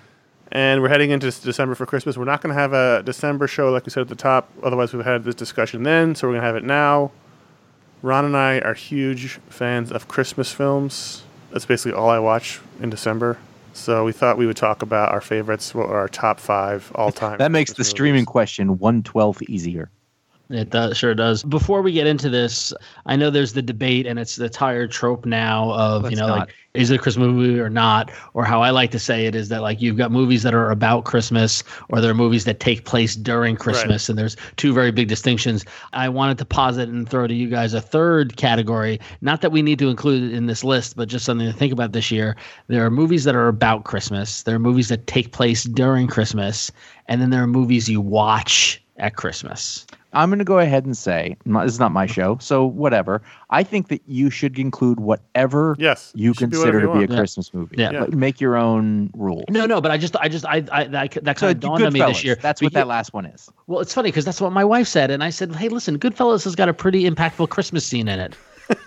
And we're heading into December for Christmas. We're not going to have a December show like we said at the top. Otherwise, we've had this discussion then, so we're going to have it now. Ron and I are huge fans of Christmas films. That's basically all I watch in December. So we thought we would talk about our favorites, what are our top five all-time. That makes the Christmas streaming movies. question one twelfth easier. It does, sure does. Before we get into this, I know there's the debate, and it's the tired trope now of, Let's you know, not. like, is it a Christmas movie or not? Or how I like to say it is that, like, you've got movies that are about Christmas, or there are movies that take place during Christmas, and there's two very big distinctions. I wanted to posit and throw to you guys a third category. Not that we need to include it in this list, but just something to think about this year. There are movies that are about Christmas. There are movies that take place during Christmas, and then there are movies you watch at Christmas. I'm going to go ahead and say, not- this is not my show, so whatever. I think that you should include whatever Yes, you it should be consider whatever to you be a want. Yeah. Christmas movie. Yeah. Yeah. Like, make your own rules. No, no, but I just, I just, I, I that, that So kind of dawned on me this Goodfellas, year. that's what Because- that last one is. Well, it's funny because that's what my wife said, and I said, "Hey, listen, Goodfellas has got a pretty impactful Christmas scene in it."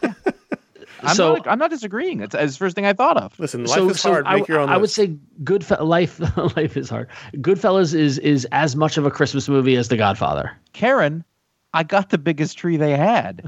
I'm, so, not, I'm not disagreeing. It's, it's the first thing I thought of. Listen, life so, is so hard. I, Make your own I would list. say Goodfe- life, life is hard. Goodfellas is is as much of a Christmas movie as The Godfather. Karen, I got the biggest tree they had.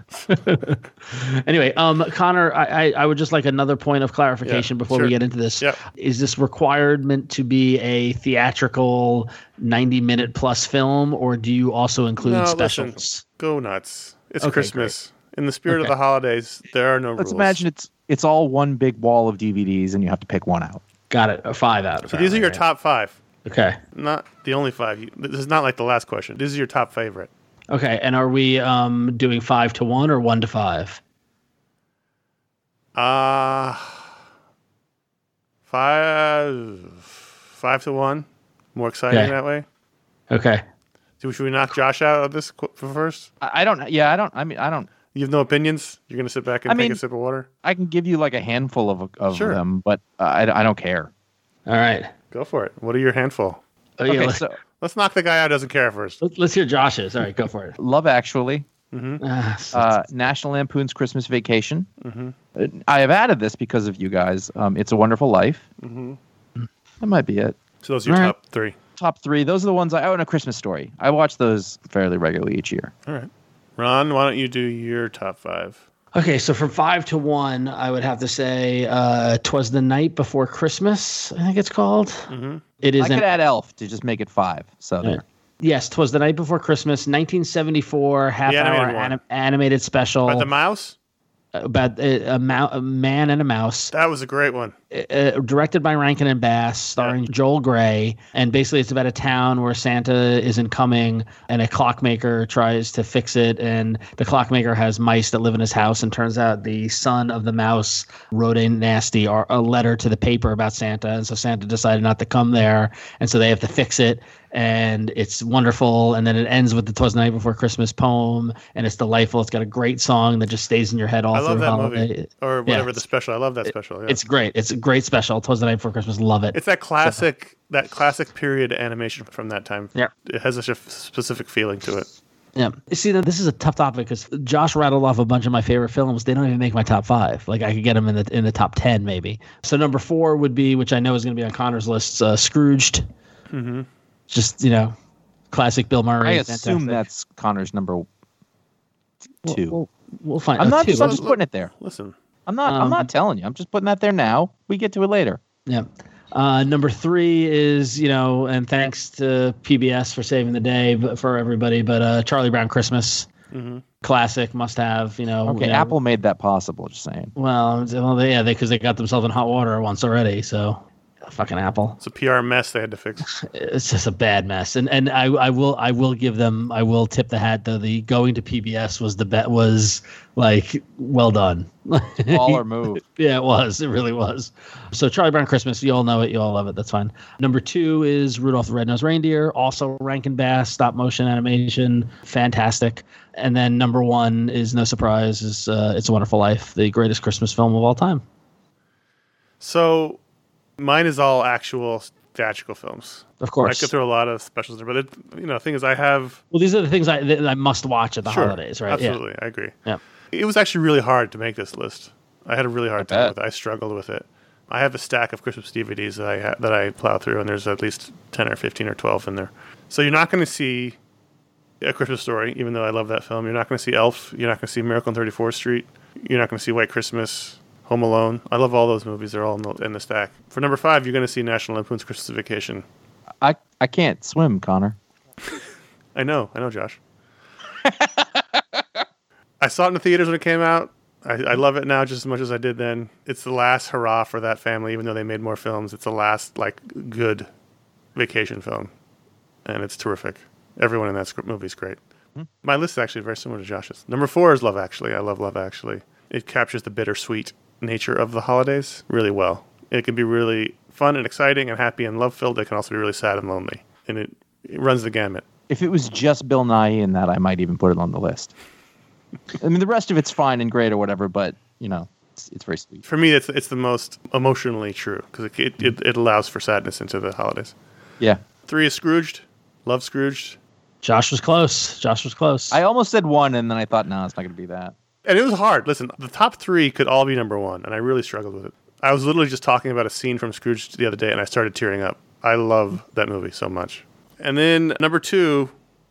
Anyway, um, Connor, I, I, I would just like another point of clarification Yeah, before sure. we get into this. Yep. Is this requirement to be a theatrical ninety minute plus film, or do you also include No, specials? listen, go nuts. It's Okay, Christmas. In the spirit of Okay. the holidays, there are no Let's rules. imagine it's it's all one big wall of D V Ds, and you have to pick one out. Got it. A five out. So these are your apparently, top five. right? Okay. Not the only five. You- This is not like the last question. This is your top favorite. Okay. And are we um doing five to one or one to five? Uh five, five to one. More exciting Okay. that way. Okay. So should we knock Josh out of this qu- for first? I, I don't. Yeah, I don't. I mean, I don't. You have no opinions. You're gonna sit back and I take mean- a sip of water. I can give you like a handful of of Sure. them, but uh, I, I don't care. All right. Go for it. What are your handful? Oh, yeah, Okay, let's, so Let's knock the guy out who doesn't care first. let's- let's hear Josh's. All right, go for it. Love Actually, Ah, so- uh, National Lampoon's Christmas Vacation. Mm-hmm. Uh, I have added this because of you guys. Um, It's a Wonderful Life. Mm-hmm. That might be it. So those are your All right. top three. Top three. Those are the ones I own. A Christmas Story. I watch those fairly regularly each year. All right. Ron, why don't you do your top five? Okay, so from five to one, I would have to say uh, "Twas the Night Before Christmas." I think it's called. Mm-hmm. It is. I an, could add Elf to just make it five. So Yeah. there. Yes, "Twas the Night Before Christmas," nineteen seventy-four, half-hour animated one. anim- animated special But the mouse, about a, a, mou- a man and a mouse. that was a great one. Uh, directed by Rankin and Bass, starring Joel Grey, and basically it's about a town where Santa isn't coming, and a clockmaker tries to fix it, and the clockmaker has mice that live in his house, and turns out the son of the mouse wrote a nasty or a letter to the paper about Santa, and so Santa decided not to come there, and so they have to fix it, and it's wonderful, and then it ends with the "Twas the Night Before Christmas" poem, and it's delightful. It's got a great song that just stays in your head all I through love that holiday. movie, or whatever Yeah. the special. I love that special. Yeah. It's great. It's a great special. "Twas the Night Before Christmas." Love it. It's that classic, that classic period animation from that time. Yeah. It has such a f- specific feeling to it. Yeah. You see, this is a tough topic because Josh rattled off a bunch of my favorite films. They don't even make my top five. Like I could get them in the in the top ten maybe. So number four would be, which I know is going to be on Connor's list, uh, Scrooged. Mm-hmm. Just you know, classic Bill Murray. I assume Fantastic. that's Connor's number We'll- two. We'll, we'll find. I'm uh, not two. just, I'm just putting it there. Listen, I'm not. I'm Um, not telling you. I'm just putting that there now. We get to it later. Yeah. Uh, number three is, you know, and thanks to P B S for saving the day but for everybody, but uh, Charlie Brown Christmas, mm-hmm. classic, must have, you know. Okay, you know, Apple made that possible. Just saying. Well, well, they, yeah, they because they got themselves in hot water once already. So, fucking Apple. It's a P R mess they had to fix. It's just a bad mess. And and I, I will I will give them I will tip the hat though. The going to P B S was the bet was like well done. Baller move. Yeah, it was. It really was. So Charlie Brown Christmas, you all know it, you all love it. That's fine. Number two is Rudolph the Red-Nosed Reindeer, also Rankin Bass, stop motion animation, fantastic. And then number one is no surprise is uh, It's a Wonderful Life, the greatest Christmas film of all time. So, mine is all actual theatrical films. Of I course. could throw a lot of specials there, but it, you know, the thing is, I have Well, these are the things I that I must watch at the sure, holidays, right? Absolutely, I agree. Yeah. It was actually really hard to make this list. I had a really hard I time bet. with it. I struggled with it. I have a stack of Christmas D V Ds that I ha- that I plow through, and there's at least ten or fifteen or twelve in there. So you're not going to see A Christmas Story, even though I love that film. You're not going to see Elf. You're not going to see Miracle on thirty-fourth Street. You're not going to see White Christmas, Home Alone. I love all those movies. They're all in the, in the stack. For number five, you're going to see National Lampoon's Christmas Vacation. I I can't swim, Connor. I know, I know, Josh. I saw it in the theaters when it came out. I, I love it now just as much as I did then. It's the last hurrah for that family, even though they made more films. It's the last like good vacation film, and it's terrific. Everyone in that script movie is great. Hmm. My list is actually very similar to Josh's. Number four is Love Actually. I love Love Actually. It captures the bittersweet nature of the holidays really well. It can be really fun and exciting and happy and love-filled. It can also be really sad and lonely, and it, it runs the gamut. If it was just Bill Nye in that, I might even put it on the list. I mean, the rest of it's fine and great or whatever, but you know, it's, it's very sweet. For me, it's it's the most emotionally true because it, it, it, it allows for sadness into the holidays. Yeah, Three is Scrooged. Love Scrooged. Josh was close. Josh was close. I almost said one, and then I thought, no, it's not going to be that. And it was hard. Listen, the top three could all be number one, and I really struggled with it. I was literally just talking about a scene from Scrooge the other day, and I started tearing up. I love that movie so much. And then number two,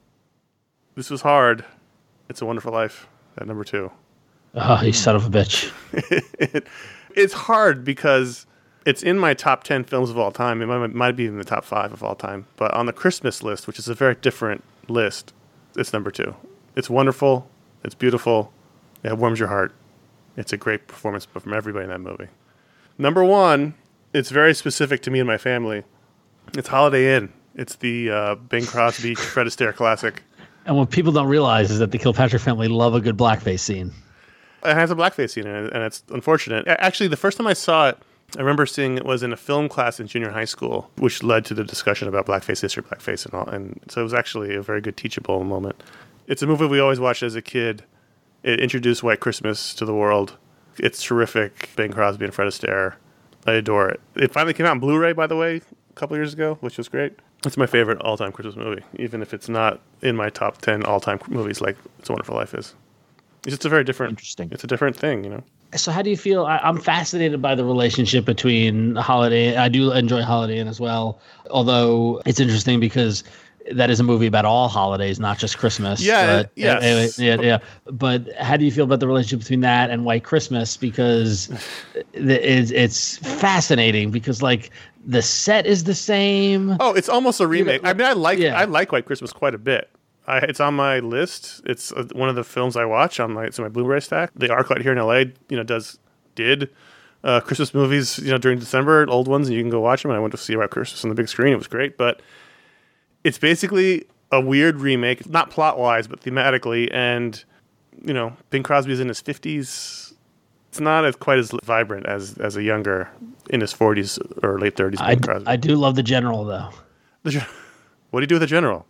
this was hard. It's a Wonderful Life at number two. Oh, you son of a bitch. it, it's hard because it's in my top ten films of all time. It might, might be in the top five of all time. But on the Christmas list, which is a very different list, it's number two. It's wonderful. It's beautiful. It warms your heart. It's a great performance from everybody in that movie. Number one, it's very specific to me and my family. It's Holiday Inn. It's the uh, Bing Crosby, Fred Astaire classic. And what people don't realize is that the Kilpatrick family love a good blackface scene. It has a blackface scene in it, and it's unfortunate. Actually, the first time I saw it, I remember seeing it was in a film class in junior high school, which led to the discussion about blackface history, blackface, and all. And so it was actually a very good teachable moment. It's a movie we always watched as a kid. It introduced White Christmas to the world. It's terrific. Bing Crosby and Fred Astaire. I adore it. It finally came out on Blu-ray, by the way, a couple years ago, which was great. It's my favorite all-time Christmas movie, even if it's not in my top ten all-time movies like It's a Wonderful Life is. It's just a very different... Interesting. It's a different thing, you know? So how do you feel? I, I'm fascinated by the relationship between Holiday. I do enjoy Holiday Inn as well, although it's interesting because that is a movie about all holidays, not just Christmas. Yeah, but, yes. anyway, yeah, yeah. But how do you feel about the relationship between that and White Christmas? Because it's it's fascinating. Because like the set is the same. Oh, it's almost a remake. know, I mean, I like yeah. I like White Christmas quite a bit. I, it's on my list. It's uh, one of the films I watch on my it's in my Blu-ray stack. The ArcLight here in L A, you know, does did uh, Christmas movies, you know, during December, old ones, and you can go watch them. And I went to see White Christmas on the big screen. It was great, but it's basically a weird remake, not plot-wise, but thematically. And you know, Bing Crosby's in his fifties. It's not as quite as vibrant as as a younger, in his forties or late thirties I, Bing Crosby. I do love the general though. The gen- what do you do with the general?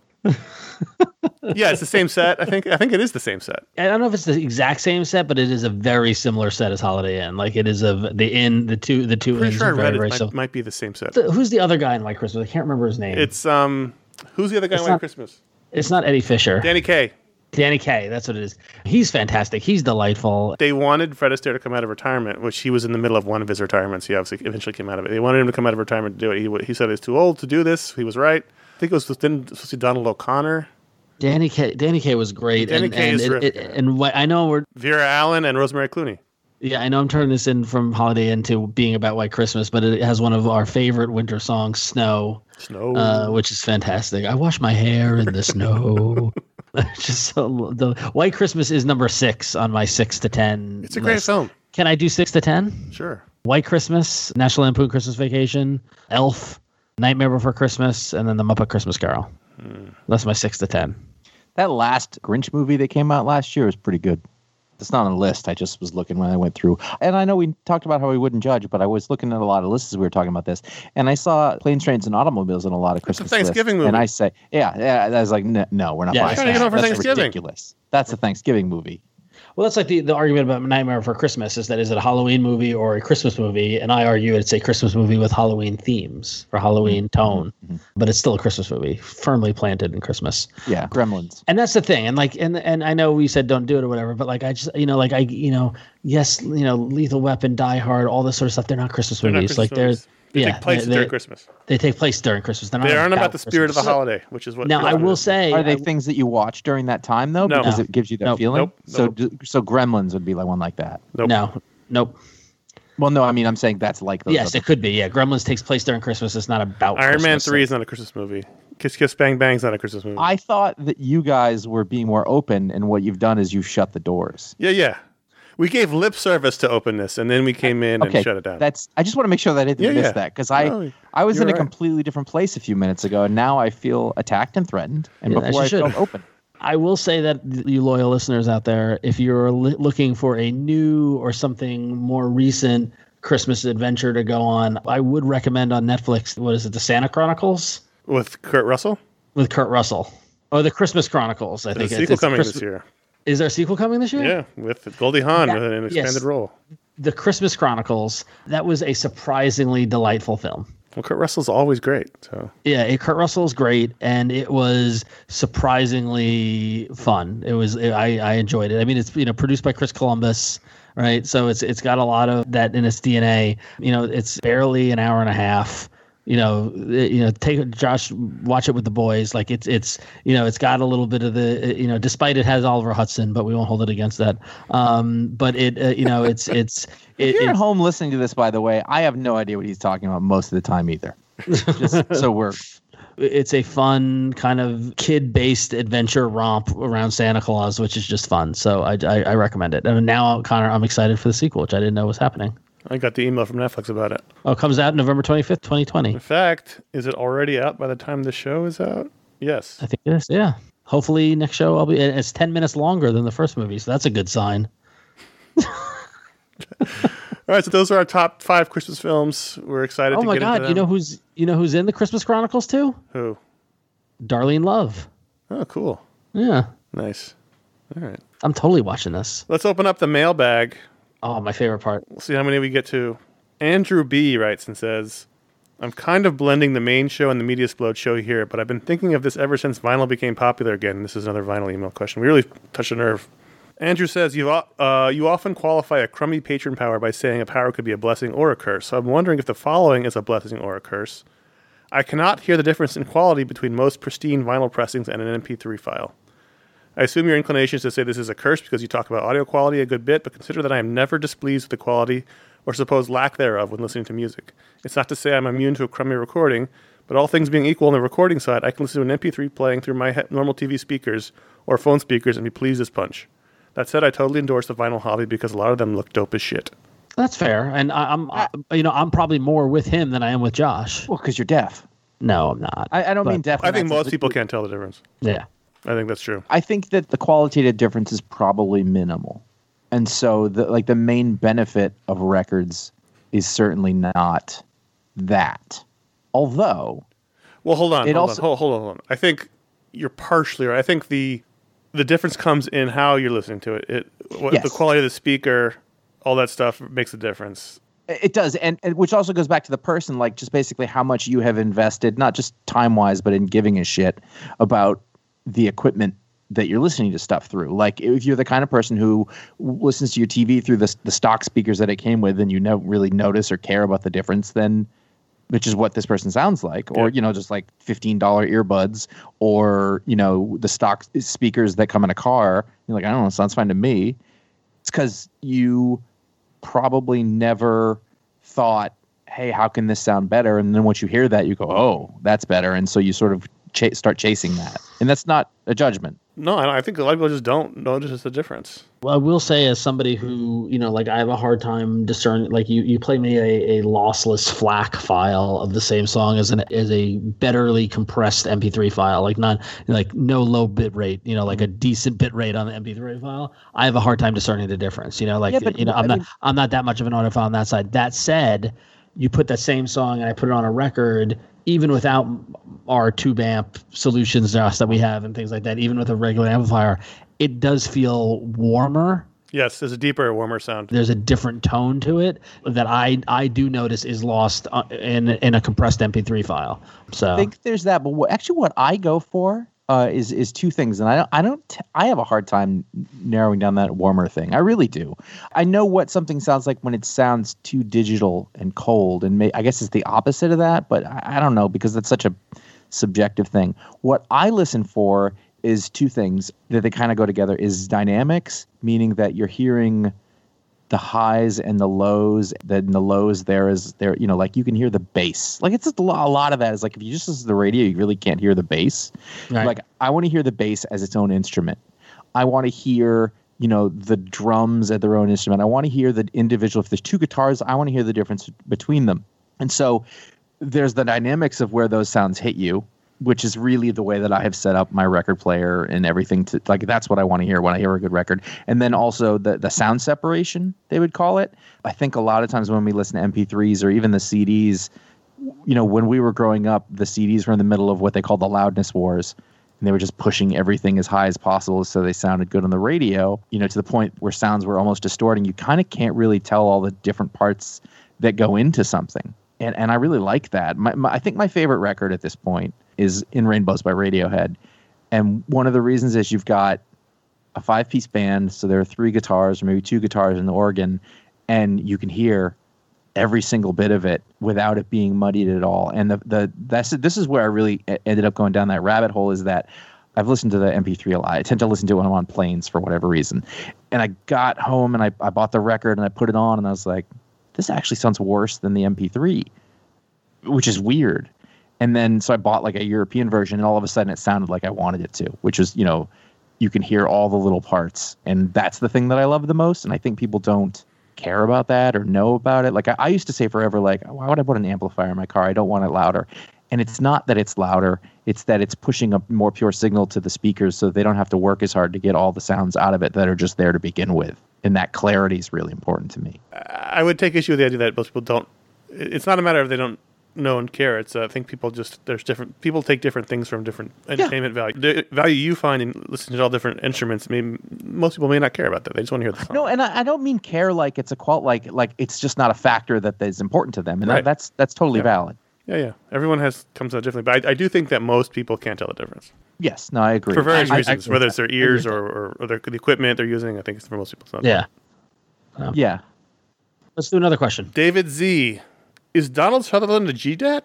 Yeah, it's the same set. I think. I think it is the same set. I don't know if it's the exact same set, but it is a very similar set as Holiday Inn. Like it is a the inn, the two, the two Pretty inns sure I are very, read it very might, so. might be the same set. The- who's the other guy in White Christmas? I can't remember his name. It's um, who's the other guy in It's White not- Christmas? It's not Eddie Fisher. Danny Kaye. Danny Kaye. That's what it is. He's fantastic. He's delightful. They wanted Fred Astaire to come out of retirement, which he was in the middle of one of his retirements. He obviously eventually came out of it. They wanted him to come out of retirement to do it. He he said he's too old to do this. He was right. I think it was then supposed to be Donald O'Connor, Danny Kaye. Danny Kaye was great. Danny and, Kaye and is it- terrific. it- and what I know we're Vera Allen, and Rosemary Clooney. yeah I know I'm turning this in from Holiday Inn to being about White Christmas, but it has one of our favorite winter songs, "Snow." Snow. Uh, which is fantastic. I wash my hair in the snow. Just so, the White Christmas is number six on my six to ten. It's a great list. film. Can I do six to ten? Sure. White Christmas, National Lampoon Christmas Vacation, Elf, Nightmare Before Christmas, and then The Muppet Christmas Carol. Hmm. That's my six to ten. That last Grinch movie that came out last year was pretty good. It's not on the list. I just was looking when I went through. And I know we talked about how we wouldn't judge, but I was looking at a lot of lists as we were talking about this. And I saw Planes, Trains, and Automobiles in a lot of Christmas a Thanksgiving lists. movie. And I say, yeah, yeah. I was like, no, no we're not Yeah, buying it's trying to that. get over That's Thanksgiving. ridiculous. That's a Thanksgiving movie. Well, that's like the, the argument about Nightmare Before Christmas is that is it a Halloween movie or a Christmas movie? And I argue it's a Christmas movie with Halloween themes or Halloween tone, Mm-hmm. but it's still a Christmas movie, firmly planted in Christmas. Yeah, Gremlins. And that's the thing. And like, and and I know we said don't do it or whatever, but like I just, you know, like I, you know, yes, you know, Lethal Weapon, Die Hard, all this sort of stuff. They're not Christmas They're not movies. Christmas like they're, movies. They yeah, take place they, during they- Christmas. They take place during Christmas. They're not They aren't about the spirit of the Christmas. holiday, which is what. Now I will say, Are they I- things that you watch during that time, though? No. Because No. it gives you that Nope. feeling? Nope. So, Nope. d- so Gremlins would be like one like that. Nope. no, nope. Well, no, I mean, I'm saying that's like those Yes, other- it could be. Yeah, Gremlins takes place during Christmas. It's not about Iron Man Christmas. three is not a Christmas movie. Kiss Kiss Bang Bang is not a Christmas movie. I thought that you guys were being more open, and what you've done is you've shut the doors. yeah, yeah. We gave lip service to openness, and then we came in Okay, and shut it down. that's. I just want to make sure that I didn't Yeah, miss yeah. that because I, No, I was you're in a right. completely different place a few minutes ago, and now I feel attacked and threatened. And Yeah, before I as you felt should. open, I will say that you loyal listeners out there, if you're li- looking for a new or something more recent Christmas adventure to go on, I would recommend on Netflix. What is it? The Santa Chronicles With Kurt Russell? with Kurt Russell. Oh, the Christmas Chronicles. I There's think a it's- sequel it's coming Christmas- this year. Is there a sequel coming this year? Yeah, with Goldie Hawn That- with an expanded yes. role. The Christmas Chronicles. That was a surprisingly delightful film. Well, Kurt Russell's always great. So Yeah, it, Kurt Russell is great, and it was surprisingly fun. It was I, I enjoyed it. I mean, it's you know produced by Chris Columbus, right? So it's it's got a lot of that in its D N A. You know, it's barely an hour and a half. You know, it- you know, take Josh, watch it with the boys. Like it's it's you know, it's got a little bit of the you know, despite it has Oliver Hudson, but we won't hold it against that. Um, but it uh, you know, it's it's if it, you're at it's, home listening to this, by the way, I have no idea what he's talking about most of the time either. Just so we're it's a fun kind of kid-based adventure romp around Santa Claus, which is just fun. So I, I, I recommend it. And now, Connor, I'm excited for the sequel, which I didn't know was happening. I got the email from Netflix about it. Oh, it comes out November twenty-fifth, twenty twenty. In fact, is it already out by the time the show is out? Yes. I think it is. Yeah. Hopefully next show I'll be. It's ten minutes longer than the first movie, so that's a good sign. All right, so those are our top five Christmas films. We're excited Oh to my get into God! them. You know who's you know who's in the Christmas Chronicles too? Who? Darlene Love. Oh, cool. Yeah, Nice. All right. I'm totally watching this. Let's open up the mailbag. Oh, my favorite part. We'll see how many we get to. Andrew B. writes and says, I'm kind of blending the main show and the Media Explode show here, but I've been thinking of this ever since vinyl became popular again. This is another vinyl email question. We really touched a nerve. Andrew says, you, uh, you often qualify a crummy patron power by saying a power could be a blessing or a curse. So I'm wondering if the following is a blessing or a curse. I cannot hear the difference in quality between most pristine vinyl pressings and an M P three file. I assume your inclination is to say this is a curse because you talk about audio quality a good bit, but consider that I am never displeased with the quality or supposed lack thereof when listening to music. It's not to say I'm immune to a crummy recording, but all things being equal on the recording side, I can listen to an M P three playing through my he- normal T V speakers or phone speakers and be pleased as punch. That said, I totally endorse the vinyl hobby because a lot of them look dope as shit. That's fair, and I, I'm, I, you know, I'm probably more with him than I am with Josh. Well, because you're deaf. No, I'm not. I, I don't But- mean deaf. I in think that sense, most but- people can't tell the difference. Yeah. I think that's true. I think that the qualitative difference is probably minimal. And so the like the main benefit of records is certainly not that. Although Well, hold on. It Hold, also- on hold, hold on. Hold on. I think you're partially right. I think the the difference comes in how you're listening to it. It what, Yes. the quality of the speaker, all that stuff makes a difference. it does, and, and which also goes back to the person, like just basically how much you have invested, not just time wise, but in giving a shit about the equipment that you're listening to stuff through. Like if you're the kind of person who listens to your T V through the the stock speakers that it came with, and you don't really notice or care about the difference, then which is what this person sounds like, or, Yeah. you know, just like fifteen dollars earbuds, or, you know, the stock speakers that come in a car. You're like, I don't know, it sounds fine to me. It's because you probably never thought, hey, how can this sound better? And then once you hear that, you go, oh, that's better. And so you sort of ch- start chasing that. And that's not a judgment. No, I I think a lot of people just don't notice the difference. Well, I will say, as somebody who, you know, like I have a hard time discerning. Like you, you play me a, a lossless FLAC file of the same song as an as a betterly compressed M P three file, like not like no low bit rate, you know, like a decent bit rate on the M P three file. I have a hard time discerning the difference. You know, like Yeah, but you know, I'm I not mean- I'm not that much of an audiophile on that side. That said, you put that same song and I put it on a record, even without our tube amp solutions that we have and things like that, even with a regular amplifier, it does feel warmer. Yes, there's a deeper, warmer sound. There's a different tone to it that I I do notice is lost uh, in in a compressed M P three file. So I think there's that, but what, actually, what I go for uh, is is two things, and I don't I don't t- I have a hard time narrowing down that warmer thing. I really do. I know what something sounds like when it sounds too digital and cold, and may, I guess it's the opposite of that, but I, I don't know because that's such a subjective thing. What I listen for is two things that they kind of go together: is dynamics, meaning that you're hearing the highs and the lows. Then the lows there is there, you know, like you can hear the bass. Like it's just a lot, a lot of that is like if you just listen to the radio, you really can't hear the bass. Right. Like I want to hear the bass as its own instrument. I want to hear, you know, the drums at their own instrument. I want to hear the individual. If there's two guitars, I want to hear the difference between them. And so there's the dynamics of where those sounds hit you, which is really the way that I have set up my record player and everything to like, that's what I want to hear when I hear a good record. And then also the, the sound separation, they would call it. I think a lot of times when we listen to M P threes or even the C Ds, you know, when we were growing up, the C Ds were in the middle of what they called the loudness wars. And they were just pushing everything as high as possible so they sounded good on the radio, you know, to the point where sounds were almost distorting. You kind of can't really tell all the different parts that go into something. And and I really like that. My, my, I think my favorite record at this point is In Rainbows by Radiohead. And one of the reasons is you've got a five-piece band, so there are three guitars or maybe two guitars and the organ, and you can hear every single bit of it without it being muddied at all. And the the that's this is where I really ended up going down that rabbit hole, is that I've listened to the M P three a lot. I tend to listen to it when I'm on planes for whatever reason. And I got home and I, I bought the record and I put it on and I was like, this actually sounds worse than the M P three, which is weird. And then so I bought like a European version and all of a sudden it sounded like I wanted it to, which is, you know, you can hear all the little parts. And that's the thing that I love the most. And I think people don't care about that or know about it. Like I, I used to say forever, like, why would I put an amplifier in my car? I don't want it louder. And it's not that it's louder. It's that it's pushing a more pure signal to the speakers so they don't have to work as hard to get all the sounds out of it that are just there to begin with. And that clarity is really important to me. I would take issue with the idea that most people don't. It's not a matter of they don't know and care. It's uh, I think people just there's different people take different things from different entertainment value. The value you find in listening to all different instruments, maybe most people may not care about that. They just want to hear the song. No, and I, I don't mean care like it's a qual like like it's just not a factor that is important to them, and Right. that, that's that's totally Yeah. valid. Yeah, yeah. Everyone has comes out differently, but I, I do think that most people can't tell the difference Yes, no, I agree. for various I- I- reasons. whether it's their ears or, or, or their, the equipment they're using, I think it's for most people. It's not. yeah. yeah. Let's do another question. David Z. Is Donald Sutherland a G D A T?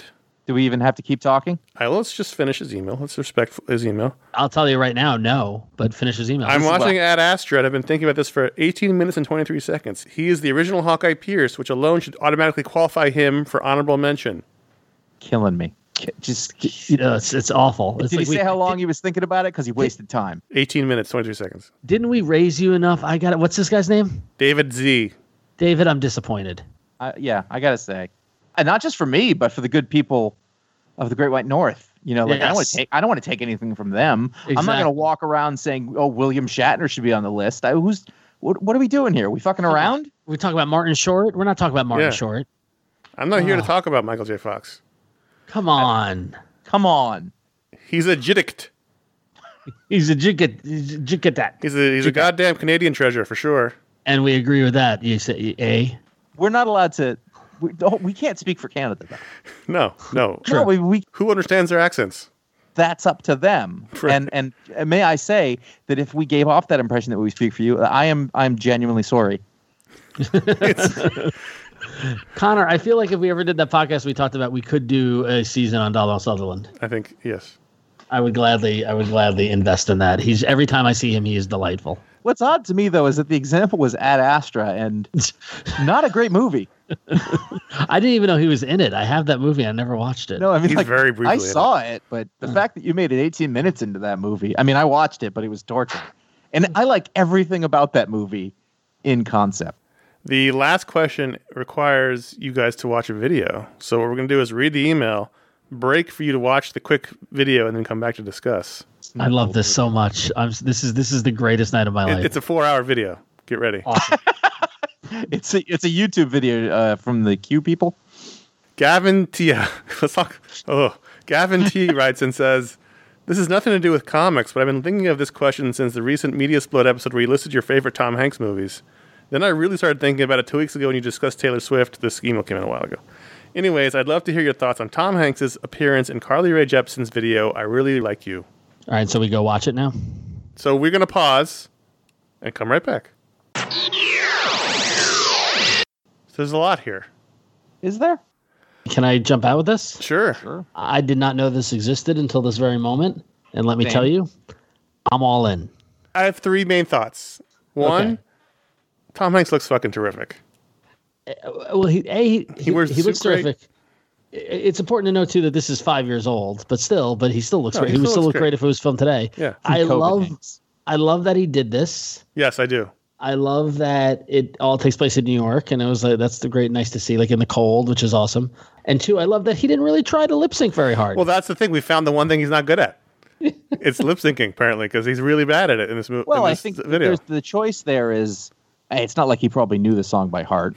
Do we even have to keep talking? All right, let's just finish his email. Let's respect his email. I'll tell you right now, no. But finish his email. I'm This is watching what- Ad Astra, and I've been thinking about this for eighteen minutes and twenty-three seconds. He is the original Hawkeye Pierce, which alone should automatically qualify him for honorable mention. Killing me. Ki- Just You know, it's it's awful. It's did like he we- say how long he was thinking about it? Because he wasted time. eighteen minutes, twenty-three seconds. Didn't we raise you enough? I got it. What's this guy's name? David Z. David. I'm disappointed. Uh, yeah, I gotta say, and not just for me, but for the good people of the Great White North. You know, like I don't want Yes. to take, I don't want to take anything from them. I'm not Exactly. gonna walk around saying, "Oh, William Shatner should be on the list." I, who's, what, what are we doing here? We fucking around? We talk about Martin Short. We're not talking about Martin Yeah. Short. I'm not here to Oh. talk about Michael J. Fox. Come on. Come on. He's a jiddict. He's a jicket, jicketat. He's a he's a goddamn Canadian treasure for sure. And we agree with that. You say A. We're not allowed to. We, don't- we can't speak for Canada. Though. No, no. No, we, we Who understands their accents? that's up to them. Right. And and uh, may I say that if we gave off that impression that we speak for you, I am I'm genuinely sorry. Connor, I feel like if we ever did that podcast we talked about, we could do a season on Donald Sutherland. I think yes. I would gladly, I would gladly invest in that. He's every time I see him, he is delightful. What's odd to me though is that the example was Ad Astra, and not a great movie. I didn't even know he was in it. I have that movie. I never watched it. No, I mean He's like, very briefly I in saw it, but the fact that you made it eighteen minutes into that movie. I mean, I watched it, but it was torture. And I like everything about that movie in concept. The last question requires you guys to watch a video. So what we're going to do is read the email, break for you to watch the quick video, and then come back to discuss. I love this so much. I'm. This is this is the greatest night of my It, life. it's a four-hour video. Get ready. awesome. It's a it's a YouTube video uh, from the Q people. Gavin T. Let's talk. Oh, Gavin T. writes and says, "This has nothing to do with comics, but I've been thinking of this question since the recent Media Split episode where you listed your favorite Tom Hanks movies. Then I really started thinking about it two weeks ago when you discussed Taylor Swift. This email came in a while ago. Anyways, I'd love to hear your thoughts on Tom Hanks' appearance in Carly Rae Jepsen's video, I Really Like You. All right, so we go watch it now. So we're going to pause and come right back. So there's a lot here. Is there? Can I jump out with this? Sure. Sure. I did not know this existed until this very moment, and let me Same. tell you, I'm all in. I have three main thoughts. One, Okay. Tom Hanks looks fucking terrific. Well, he a he, he, wears he the looks suit great. terrific. I- It's important to note too that this is five years old, but still, but he still looks No, great. he He would still still looks look great. great if it was filmed today. Yeah. I COVID love, Hanks. I love that he did this. Yes, I do. I love that it all takes place in New York, and it was like that's the great, nice to see, like in the cold, which is awesome. And two, I love that he didn't really try to lip sync very hard. Well, that's the thing. We found the one thing he's not good at. It's lip syncing, apparently, because he's really bad at it in this movie. Well, in I this think video. there's the choice there is hey, it's not like he probably knew the song by heart.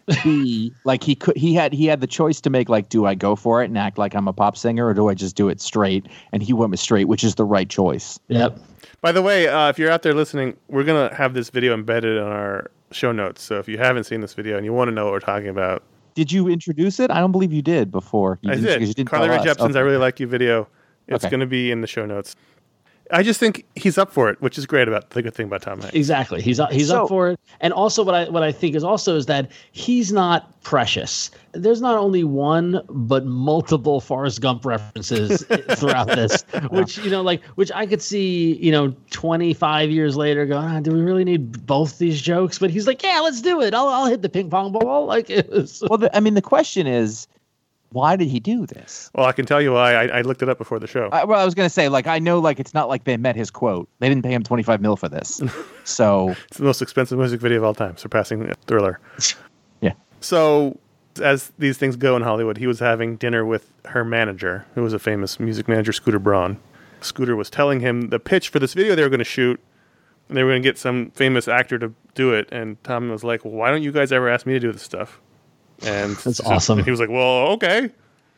B, like he could he had he had the choice to make like, do I go for it and act like I'm a pop singer, or do I just do it straight? And he went with straight, which is the right choice. Yep. By the way, uh, if you're out there listening, we're going to have this video embedded in our show notes. So if you haven't seen this video and you want to know what we're talking about, Did you introduce it? I don't believe you did before. You I didn't- because you did. didn't Carly Rae tell us. Jepsen's Okay. I Really Like You video. It's Okay. going to be in the show notes. I just think he's up for it, which is great about the good thing about Tom Hanks. Exactly. He's up, he's So- up for it. And also what I what I think is also is that he's not precious. There's not only one but multiple Forrest Gump references throughout this, which you know like which I could see, you know, twenty-five years later going, ah, do we really need both these jokes? But he's like, yeah, let's do it. I'll I'll hit the ping pong ball like it was. Well, the, I mean, the question is, why did he do this? Well, I can tell you why. I, I looked it up before the show. I, well, I was going to say, like, I know, like, it's not like they met his quote. They didn't pay him twenty-five mil for this. So, It's the most expensive music video of all time, surpassing Thriller. yeah. So, as these things go in Hollywood, he was having dinner with her manager, who was a famous music manager, Scooter Braun. Scooter was telling him the pitch for this video they were going to shoot, and they were going to get some famous actor to do it. And Tom was like, well, why don't you guys ever ask me to do this stuff? And That's so- awesome. He was like, well, okay.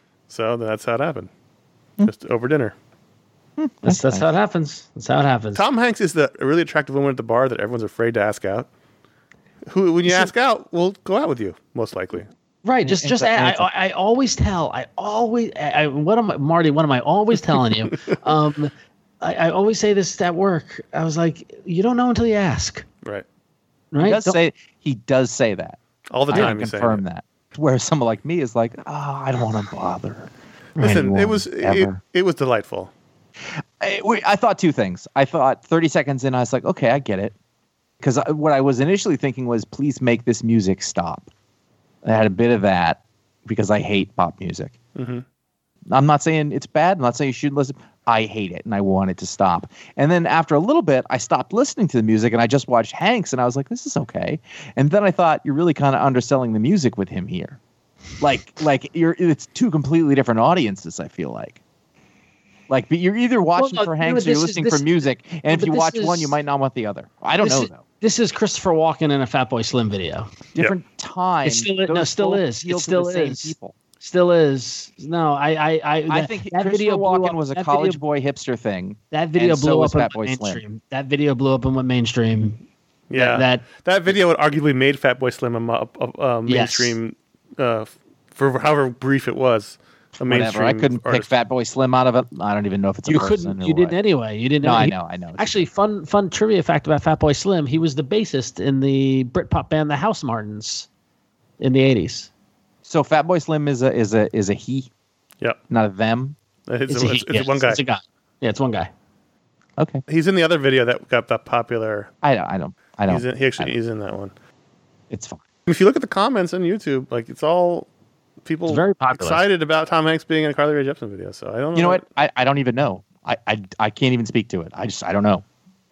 So that's how it happened. Just over dinner. That's that's how it happens. That's how it happens. Tom Hanks is the really attractive woman at the bar that everyone's afraid to ask out. Who, when you ask out, will go out with you, most likely. Right, just And just it's a- I, and it's a- I, I always tell I always I, I what am I Marty what am I always telling you? um, I, I always say this at work. I was like, you don't know until you ask, Right. right? He does Don't- say he does say that. All the I time can he's saying confirm it. that. Whereas someone like me is like, oh, I don't want to bother. Listen, anyone it was it, ever. it was delightful. I, we- I thought two things. I thought thirty seconds in, I was like, okay, I get it. Because what I was initially thinking was, please make this music stop. I had a bit of that because I hate pop music. Mm-hmm. I'm not saying it's bad. I'm not saying you shouldn't listen. I hate it, and I want it to stop. And then after a little bit, I stopped listening to the music, and I just watched Hanks, and I was like, this is okay. And then I thought, you're really kind of underselling the music with him here. Like, like you're it's two completely different audiences, I feel like. Like, but you're either watching Well, no, for you know, Hanks or this you're is- listening this- for music. And if but you this watch is- one, you might not want the other. I don't This know, is- though. This is Christopher Walken in a Fatboy Slim video. Different time. It still is- no, Those still both is. It appeal to still the same is. people. Still is. No, I I I, I that- think that Christopher video blew Walken up- was a that college video, boy hipster thing. That video and so blew was up Fatboy in Slim. mainstream. That video blew up and went mainstream. Yeah, that- that video had arguably made Fatboy Slim a, mo- a, a Yes. mainstream uh, for however brief it was. A mainstream Whatever. I couldn't artist. pick Fatboy Slim out of it. I don't even know if it's a You person couldn't. or You didn't what. anyway. You didn't. No, I he- know. I know. It's- Actually, fun fun trivia fact about Fatboy Slim: he was the bassist in the Britpop band the House Martins in the eighties. So Fatboy Slim is a is a is a he, Yep, not a them. it's, It's, a, a, it's, it's yes, one guy. It's a guy. Yeah, it's one guy. Okay. He's in the other video that got that popular. I don't. I don't. I don't. He's in, he I actually don't- he's in that one. It's fine. If you look at the comments on YouTube, like it's all people It's very popular. excited about Tom Hanks being in a Carly Rae Jepsen video. So I don't know. You know what? I, I don't even know. I, I I can't even speak to it. I just I don't know.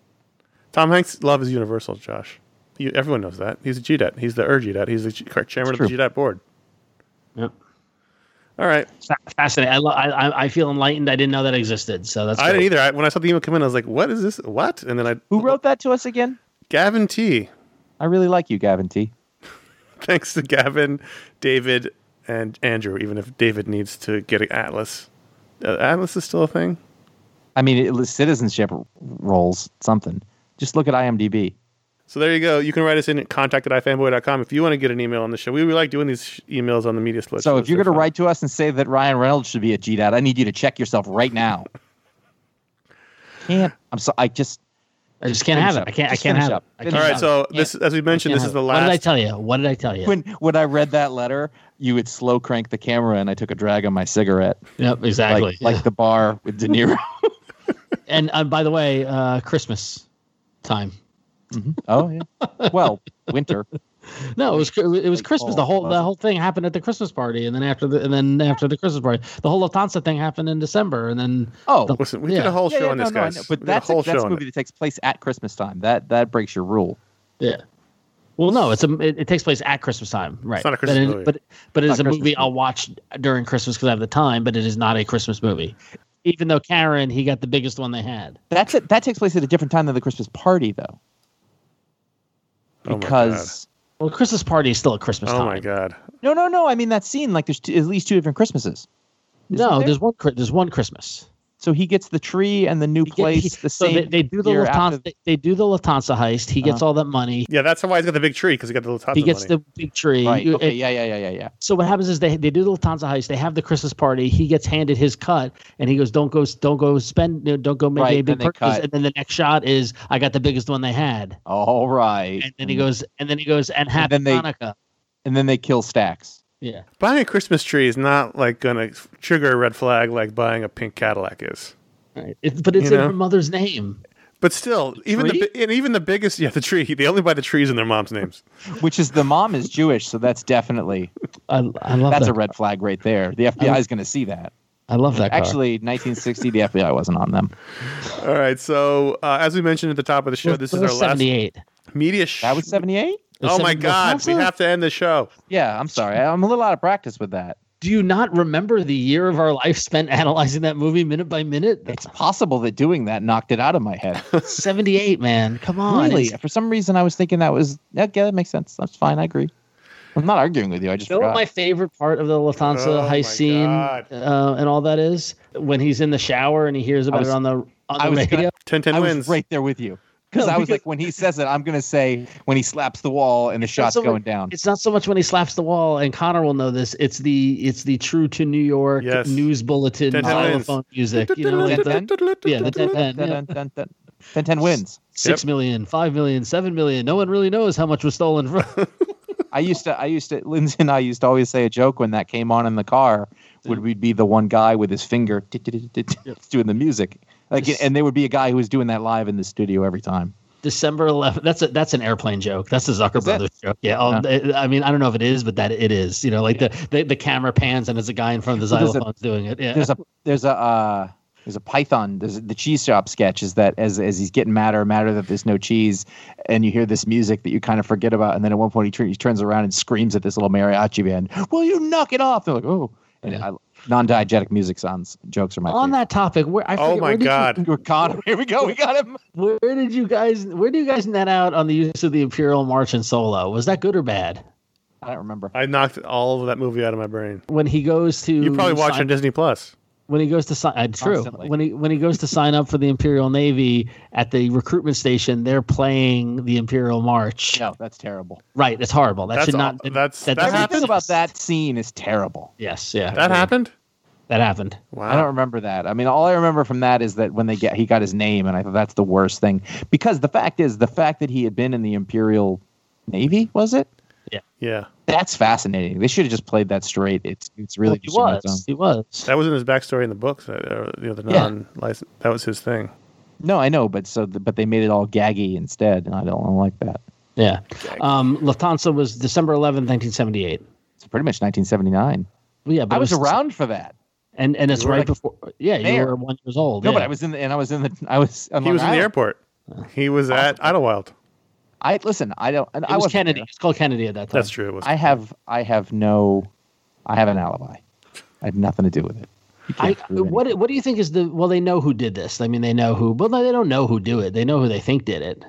Tom Hanks' love is universal, Josh. You, everyone knows that. He's a G D A T. He's the E R G D A T. He's the ch- chairman of the true. G D A T board. Yep. All right. Fa- Fascinating. I, lo- I I feel enlightened. I didn't know that existed. So that's. I didn't great. either. I, when I saw the email come in, I was like, what is this? What? And then I. Who wrote that to us again? Gavin T. I really like you, Gavin T. Thanks to Gavin, David, and Andrew, even if David needs to get an Atlas. Uh, Atlas is still a thing? I mean, it, was citizenship roles something. Just look at IMDb. So there you go. You can write us in at contact at ifanboy dot com if you want to get an email on the show. We, we like doing these sh- emails on the media split. So if you're going to fun. write to us and say that Ryan Reynolds should be a G D A T, I need you to check yourself right now. Can't. I'm so. I just. I just can't Finish have it. up. I can't. Just I can't finish have up. it. I Finish can't All right, have so it. I this, can't- as we I mentioned, can't this is have the it. What did I last. tell you? What did I tell you? When when I read that letter, you would slow crank the camera, and I took a drag on my cigarette, Yep, exactly. like like the bar with De Niro. And uh, by the way, uh, Christmas time. Oh yeah. Well, winter. No, it was it was Like Christmas. fall, The whole the wasn't it? whole thing happened at the Christmas party, and then after the and then after the Christmas party, the whole Lufthansa thing happened in December, and then Oh, the- Listen, we yeah. did a whole yeah, show yeah, on no, this, no, I guys. know, We but did that's a whole a, that's show a on movie it. that takes place at Christmas time. That that breaks your rule. yeah. Well, no, it's a it, it takes place at Christmas time, right? not a Christmas but it, movie. but but it Not is a Christmas movie movie. I'll watch during Christmas because I have the time. But it is not a Christmas movie. Even though Karen, he got the biggest one they had. That's it. That takes place at a different time than the Christmas party, though, Oh my because Well, Christmas party is still a Christmas Oh time. my god. no, no, no. I mean that scene. Like there's two, at least two different Christmases. Isn't No, there? there's one. Chri- There's one Christmas. So he gets the tree and the new He get- place he- the so same. they, they do the year Lufthansa. after- They, they do the Lufthansa heist. He gets all that money. Yeah, that's why he's got the big tree because he got the little top He gets money. the big tree. Right. You- Okay. it- Yeah. Yeah. Yeah. Yeah. Yeah. So what happens is they they do the Lufthansa heist. They have the Christmas party. He gets handed his cut, and he goes, "Don't go, don't go spend, don't go make Right, a big then they purchase." cut. And then the next shot is, "I got the biggest one they had." All right. And then he goes, and then he goes, "And happy then they- Hanukkah." And then they kill Stacks. Yeah. Buying a Christmas tree is not like gonna trigger a red flag like buying a pink Cadillac is. Right. It, but it's You in know? her mother's name. But still, even the tree? bi- and even the biggest, yeah, the tree. They only buy the trees in their mom's names. Which is the mom is Jewish, so that's definitely I, I love that's that. a red flag right there. The F B I is going to see that. I love that. Car. Actually, nineteen sixty, the F B I wasn't on them. All right, so uh, as we mentioned at the top of the show, It this was is our last seventy-eight. media. Sh- That was seventy-eight. It was oh my seventy- God, we Lufthansa? have to end the show. Yeah, I'm sorry. I'm a little out of practice with that. Do you not remember the year of our life spent analyzing that movie minute by minute? It's possible that doing that knocked it out of my head. seventy-eight, man. Come on. Really? It's- For some reason, I was thinking that was yeah, yeah, that makes sense. That's fine. I agree. I'm not arguing with you. I just You know what forgot. my favorite part of the Lufthansa Oh my heist scene God. uh, and all that is? When he's in the shower and he hears about was- it on the on I the was radio. gonna- ten ten I wins. was right there with you. Because No, I was because- like, when he says it, I'm going to say when he slaps the wall and the Not shot's so much- going down. It's not so much when he slaps the wall, and Connor will know this. It's the it's the true to New York Yes. news bulletin ten ten wins. xylophone music. You know, like the, ten yeah, the ten ten. Dun, Yeah. dun, dun, dun. ten ten wins. Six million, five million, seven million. No one really knows how much was stolen from. I used to, I used to, Lindsay and I used to always say a joke when that came on in the car. Would we be the one guy with his finger doing the music? Like, and there would be a guy who was doing that live in the studio every time. December eleventh. That's a that's an airplane joke. That's a Zucker Is Brothers it? joke. Yeah. Oh, Yeah. I mean, I don't know if it is, but that it is. You know, like the, the the camera pans and there's a guy in front of the Well, there's a- xylophones doing it. Yeah. There's a there's a uh, there's a Python. There's the cheese shop sketch is that as as he's getting madder and madder that there's no cheese, and you hear this music that you kind of forget about, and then at one point he, turn, he turns around and screams at this little mariachi band, "Will you knock it off?" They're like, "Oh." And Yeah. I, non-diegetic music sounds jokes are my On favorite. that topic, where I Oh forget, my where did you- God. We're caught him. Here we go. We got him. Where did you guys? Where do you guys net out on the use of the Imperial March in Solo? Was that good or bad? I don't remember. I knocked all of that movie out of my brain. When he goes to You probably watched it sign- on Disney Plus. when he goes to sign. Uh, true. Constantly. When he when he goes to sign up for the Imperial Navy at the recruitment station, they're playing the Imperial March. No, that's terrible. Right. It's horrible. That That's should not. all- that's- that that doesn't happened? Everything exist. about that scene is terrible. Yes. Yeah. That happened? That happened. Wow. I don't remember that. I mean, all I remember from that is that when they get, he got his name, and I thought that's the worst thing. Because the fact is, the fact that he had been in the Imperial Navy, was it? Yeah. That's fascinating. They should have just played that straight. It's it's really Well, he just on its was. own. He was. That was in his backstory in the books. Uh, you know, the Yeah. non-license. That was his thing. No, I know, but so the, but they made it all gaggy instead, and I don't, I don't like that. Yeah. Um, Lufthansa was December eleventh, nineteen seventy-eight. It's pretty much nineteen seventy-nine. Well, yeah, but I it was around for that. and and it's You were right like before. Yeah, you there. were one years old. No, yeah. but I was in the and I was in the I was on He Long was in the Island. airport. He was at Idlewild. I listen. I don't. And It I was wasn't Kennedy. there. It's called Kennedy at that time. That's true. It was. I have I have no. I have an alibi. I had nothing to do with it. You I, can't prove what anything. what do you think is the well? They know who did this. I mean, they know who. Well, no, they don't know who do it. They know who they think did it.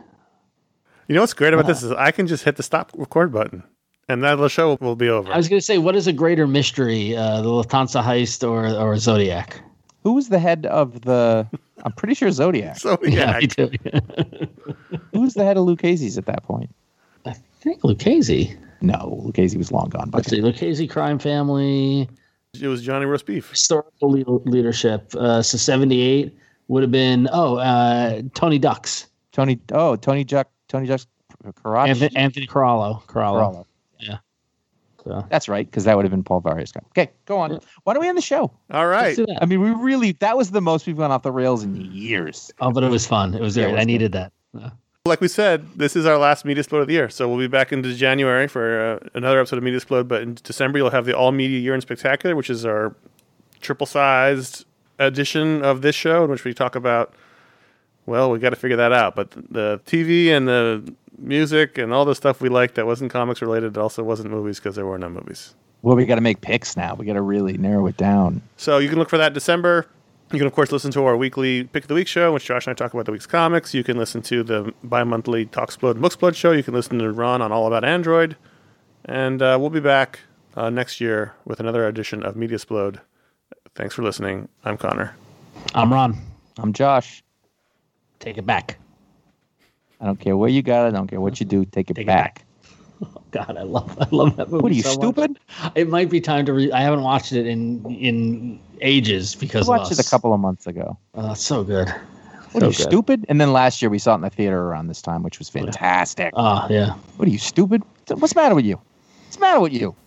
You know what's great about this is I can just hit the stop record button, and that the show will be over. I was going to say, what is a greater mystery, uh, the Lufthansa heist or or Zodiac? Who was the head of the? I'm pretty sure Zodiac. so Yeah, yeah, me too. Who was the head of Lucchese's at that point? I think Lucchese. No, Lucchese was long gone. By Let's see, Lucchese crime family, it was Johnny Roast Beef. historical le- leadership. Uh, so seventy-eight would have been oh uh, Tony Ducks, Tony. Oh, Tony Juck. Tony Juck's Karate. Anthony, Anthony Corallo. Corallo. Corallo. So That's right, because that would have been Paul Varius. Okay, go on. Why don't we end the show? All right. let's do that. I mean, we really, that was the most we've gone off the rails in years. Oh, but it was fun. It was Yeah, it great. was I good. needed that. Like we said, this is our last Media Explode of the year, so we'll be back into January for uh, another episode of Media Explode. But in December, you'll have the All Media Year in Spectacular, which is our triple-sized edition of this show, in which we talk about. Well, we got to figure that out. But the T V and the music and all the stuff we liked that wasn't comics related, that also wasn't movies because there were no movies. Well, we got to make picks now. We got to really narrow it down. So you can look for that in December. You can, of course, listen to our weekly Pick of the Week show, in which Josh and I talk about the week's comics. You can listen to the bi-monthly Talksplode and Booksplode show. You can listen to Ron on All About Android. And uh, we'll be back uh, next year with another edition of Media Explode. Thanks for listening. I'm Connor. I'm Ron. I'm Josh. Take it back. I don't care where you got it. I don't care what you do. Take it Take it back. God, I love I love that movie. What are you, so much. stupid? It might be time to. Re- I haven't watched it in in ages I because watched of it us. a couple of months ago. Oh, it's so good. What So are you, good. stupid? And then last year we saw it in the theater around this time, which was fantastic. Oh yeah. What are you, stupid? What's the matter with you? What's the matter with you?